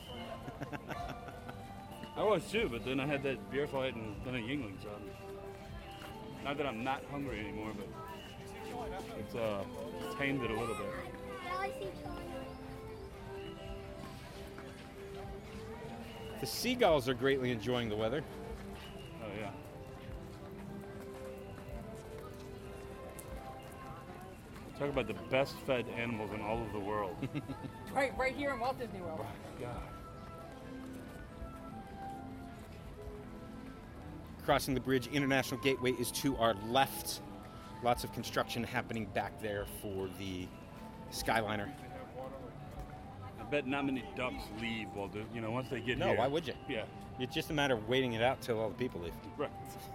I was too, but then I had that beer fight and then a Yingling, so I'm, not that I'm not hungry anymore, but it's uh, tamed it a little bit. The seagulls are greatly enjoying the weather. Oh yeah. Talk about the best fed animals in all of the world. Right, right here in Walt Disney World. God. Crossing the bridge, International Gateway is to our left. Lots of construction happening back there for the Skyliner. I bet not many ducks leave while the, you know, once they get No, here. why would you? Yeah. It's just a matter of waiting it out till all the people leave. Right.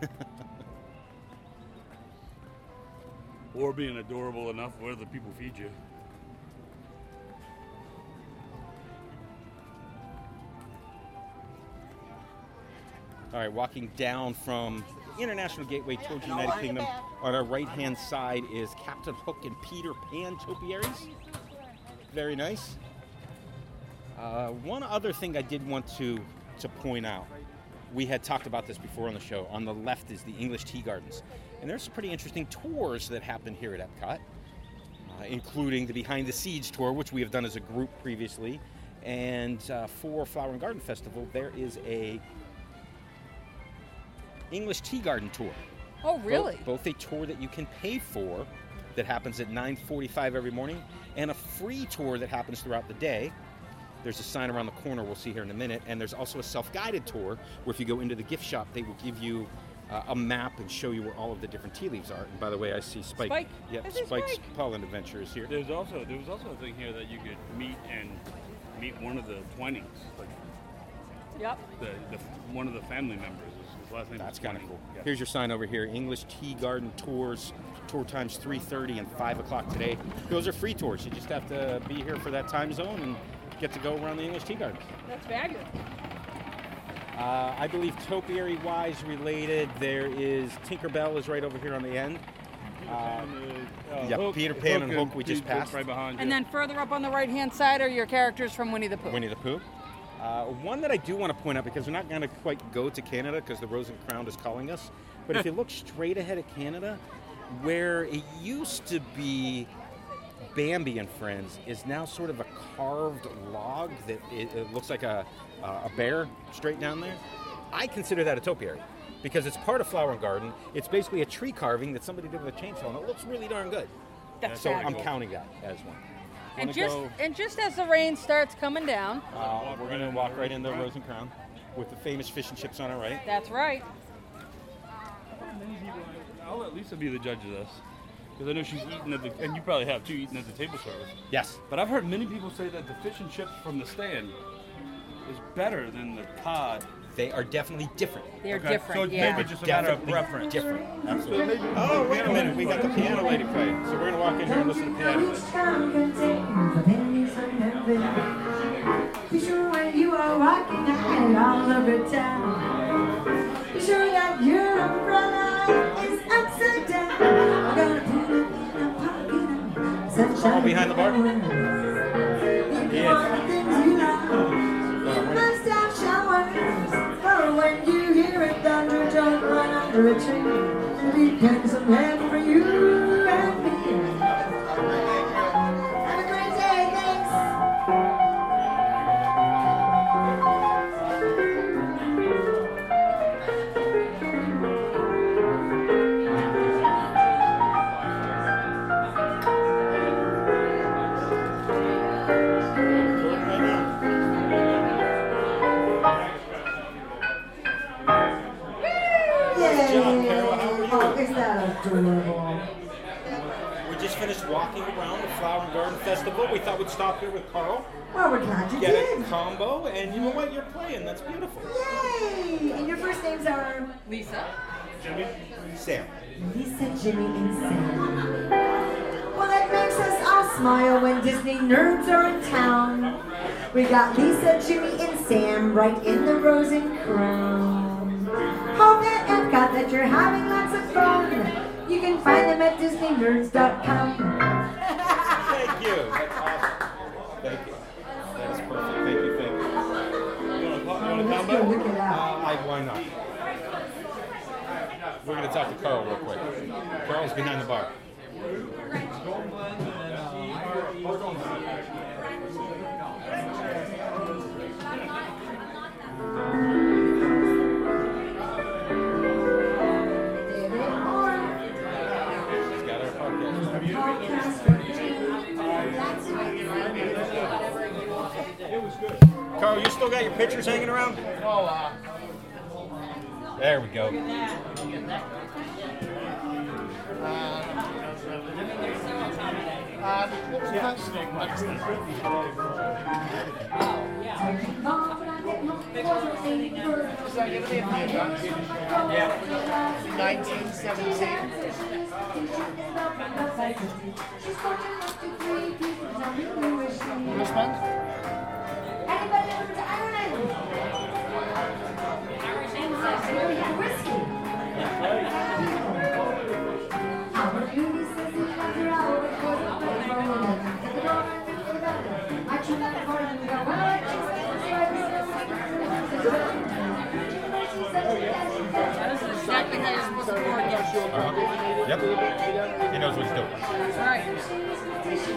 Or being adorable enough where the people feed you. All right, walking down from International Gateway towards United Kingdom. On our right-hand side is Captain Hook and Peter Pan topiaries. Very nice. Uh, one other thing I did want to, to point out. We had talked about this before on the show. On the left is the English Tea Gardens. And there's some pretty interesting tours that happen here at Epcot, uh, including the Behind the Siege tour, which we have done as a group previously. And uh, for Flower and Garden Festival, there is a English Tea Garden tour. Oh, really? Both, both a tour that you can pay for that happens at nine forty-five every morning and a free tour that happens throughout the day. There's a sign around the corner we'll see here in a minute, and there's also a self-guided tour where if you go into the gift shop, they will give you uh, a map and show you where all of the different tea leaves are. And by the way, I see Spike. Spike. Yep, I see Spike's Spike. Pollen Adventure is here. There's also there was also a thing here that you could meet and meet one of the twenties, like Yep. the, the one of the family members. His, his last name That's is kind of twenty. cool. Yeah. Here's your sign over here, English Tea Garden Tours. Tour times three thirty and five o'clock today. Those are free tours. You just have to be here for that time zone and get to go around the English Tea Garden. That's fabulous. Uh, I believe topiary-wise related, there is Tinkerbell is right over here on the end. Uh, Uh, yeah, Hook- Peter Pan and Hook we Peter just Pan passed. right behind And you. then further up on the right-hand side are your characters from Winnie the Pooh. Winnie the Pooh. Uh, one that I do want to point out, because we're not going to quite go to Canada because the Rose and Crown is calling us, but if you look straight ahead of Canada, where it used to be Bambi and Friends is now sort of a carved log that it, it looks like a, uh, a bear straight down there. I consider that a topiary because it's part of Flower and Garden. It's basically a tree carving that somebody did with a chainsaw, and it looks really darn good. That's So I'm fabulous. counting that as one. And Wanna just go- and just as the rain starts coming down, Uh, we're going to walk right into Rose and Crown with the famous fish and chips on our right. that's right. I'll let Lisa be the judge of this. Because I know she's eaten at the, and you probably have too, eaten at the table service. Yes. But I've heard many people say that the fish and chips from the stand is better than the cod. They are definitely different. They're Okay, different. so it's yeah. maybe just a matter of Definitely preference. different. So Absolutely. maybe- Oh, wait a minute. We got the piano lady playing. So we're going to walk in here and listen to the piano lady. Be sure when you are walking out all over town. Be sure that your umbrella is upside down. I'm gonna put it in a pocket. Sunshine. Carl behind the bar? If He you is. want the things you love, you must have showers. Oh, when you hear it thunder, don't run under a tree. Leave in some heaven for you and me. Have a great day, thanks. Yay! job, Carol. How are you? Oh, is that adorable? We just finished walking around the Flower and Garden Festival. We thought we'd stop here with Carl, Well, we're glad you get did. a combo, and you know what? You're playing. That's beautiful. Yay! And your first names are Lisa. Sam. Lisa, Jimmy, and Sam. Well, that makes us all smile when Disney nerds are in town. We got Lisa, Jimmy, and Sam right in the Rose and Crown. Hope at Epcot that you're having lots of fun. You can find them at Disney Nerds dot com. Thank you. That's awesome. Thank you. That is perfect. Thank you. Thank you. You want to Let's go combo? look it Uh, up. I, why not? We're going to talk to Carl real quick. Carl's behind the bar. She's got our podcast. Carl, you still got your pictures hanging around? There we go. nineteen seventeen. Which one? Anybody ever to Ireland? Whiskey. Our beauty says it has her hour, it goes up like a rolling. Get the door and get the door. I chew that for and go, well, I chew That is exactly how you're supposed to work it. Uh-huh. Yep. He knows what he's doing. That's right.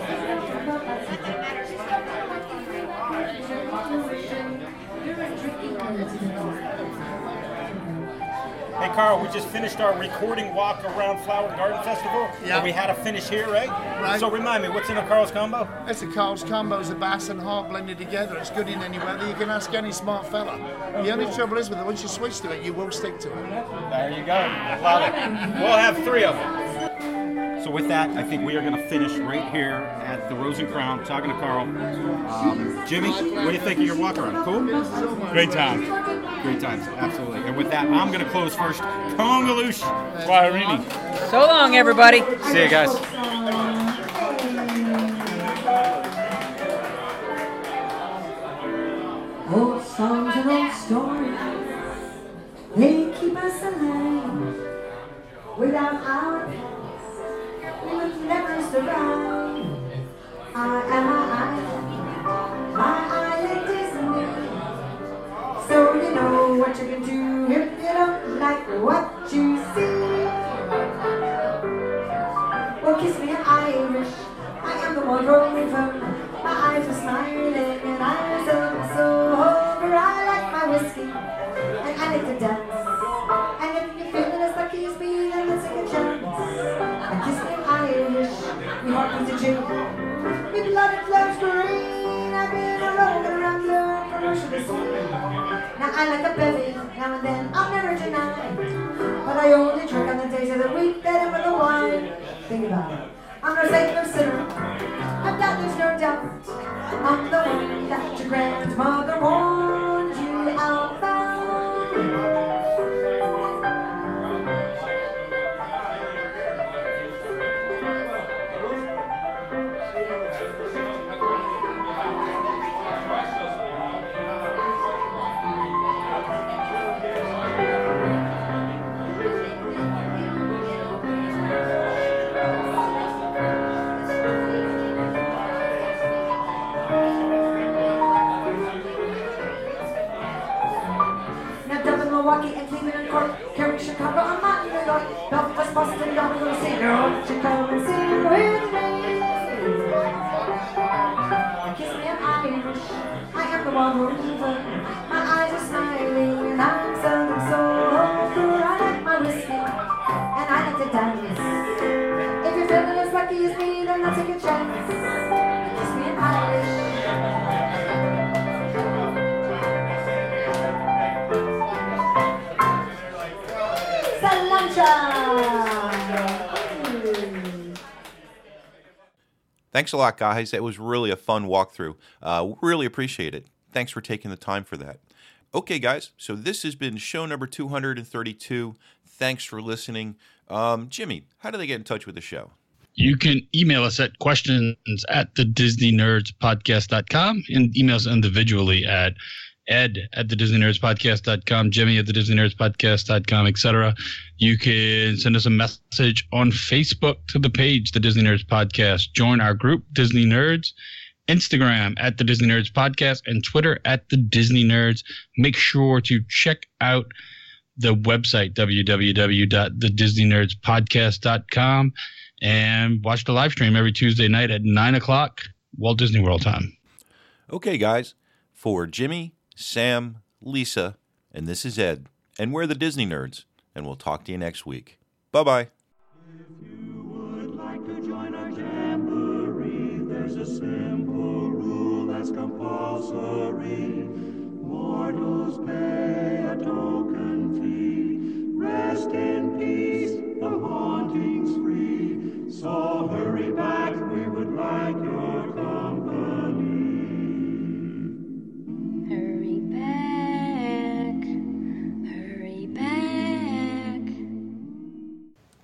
Hey, Carl, we just finished our recording walk around Flower and Garden Festival. Yeah. And we had a finish here, right? Right. So remind me, what's in a Carl's Combo? It's a Carl's Combo. It's a bass and heart blended together. It's good in any weather. You can ask any smart fella. The only trouble is with it, once you switch to it, you will stick to it. There you go. Love it. We'll have three of them. So with that, I think we are going to finish right here at the Rose and Crown, talking to Carl. Um, Jimmy, what do you think of your walk around? Cool? Great time. Great times, absolutely. And with that, I'm going to close first. Kongaloosh. Guarini. So long, everybody. See you guys. Old songs and old stories, they keep us alive. Without our past, we would never survive. I am my island, my island Disney. So you know what you can do if you don't like what you see. Well, kiss me, I'm Irish, I am the one rover. My eyes are smiling and I'm so, so over. I like my whiskey and I like to dance. And if you're feeling as lucky as me, then let's take a chance. And kiss me, I'm Irish, we heart beats a Jew. My blood it flows green, I've been a rolling around Europe from ocean to sea. Now I like a bevy, now and then I'll never deny. But I only drink on the days of the week that I'm with the wine. Think about it. I'm no saint, no sinner, of that there's no doubt. I'm the one that your grandmother warned you about. Milwaukee and Cleveland and Cork, Carrick, Chicago, I'm not in New York, Belfast, Boston, don't go see, girl, won't you come and sing with me? Kiss me, I'm Irish, I am the one mover, my eyes are smiling and I'm so, so over. I like my whiskey and I like to dance. If you're feeling as lucky as me, then let's take a chance. Kiss me, I'm Irish. Thanks a lot, guys. That was really a fun walkthrough. Uh, really appreciate it. Thanks for taking the time for that. Okay, guys, so this has been show number two hundred thirty-two. Thanks for listening. Um, Jimmy, how do they get in touch with the show? You can email us at questions at the disney nerds podcast dot com and email us individually at Ed at the disney nerds podcast dot com, Jimmy at the disney nerds podcast dot com, et cetera. You can send us a message on Facebook to the page, The Disney Nerds Podcast. Join our group, Disney Nerds. Instagram at the Disney Nerds Podcast and Twitter at the Disney Nerds. Make sure to check out the website, w w w dot the disney nerds podcast dot com, and watch the live stream every Tuesday night at nine o'clock Walt Disney World time. Okay, guys, for Jimmy, Sam, Lisa, and this is Ed, and we're the Disney Nerds, and we'll talk to you next week. Bye-bye. There's a simple rule that's compulsory. Mortals pay a toll.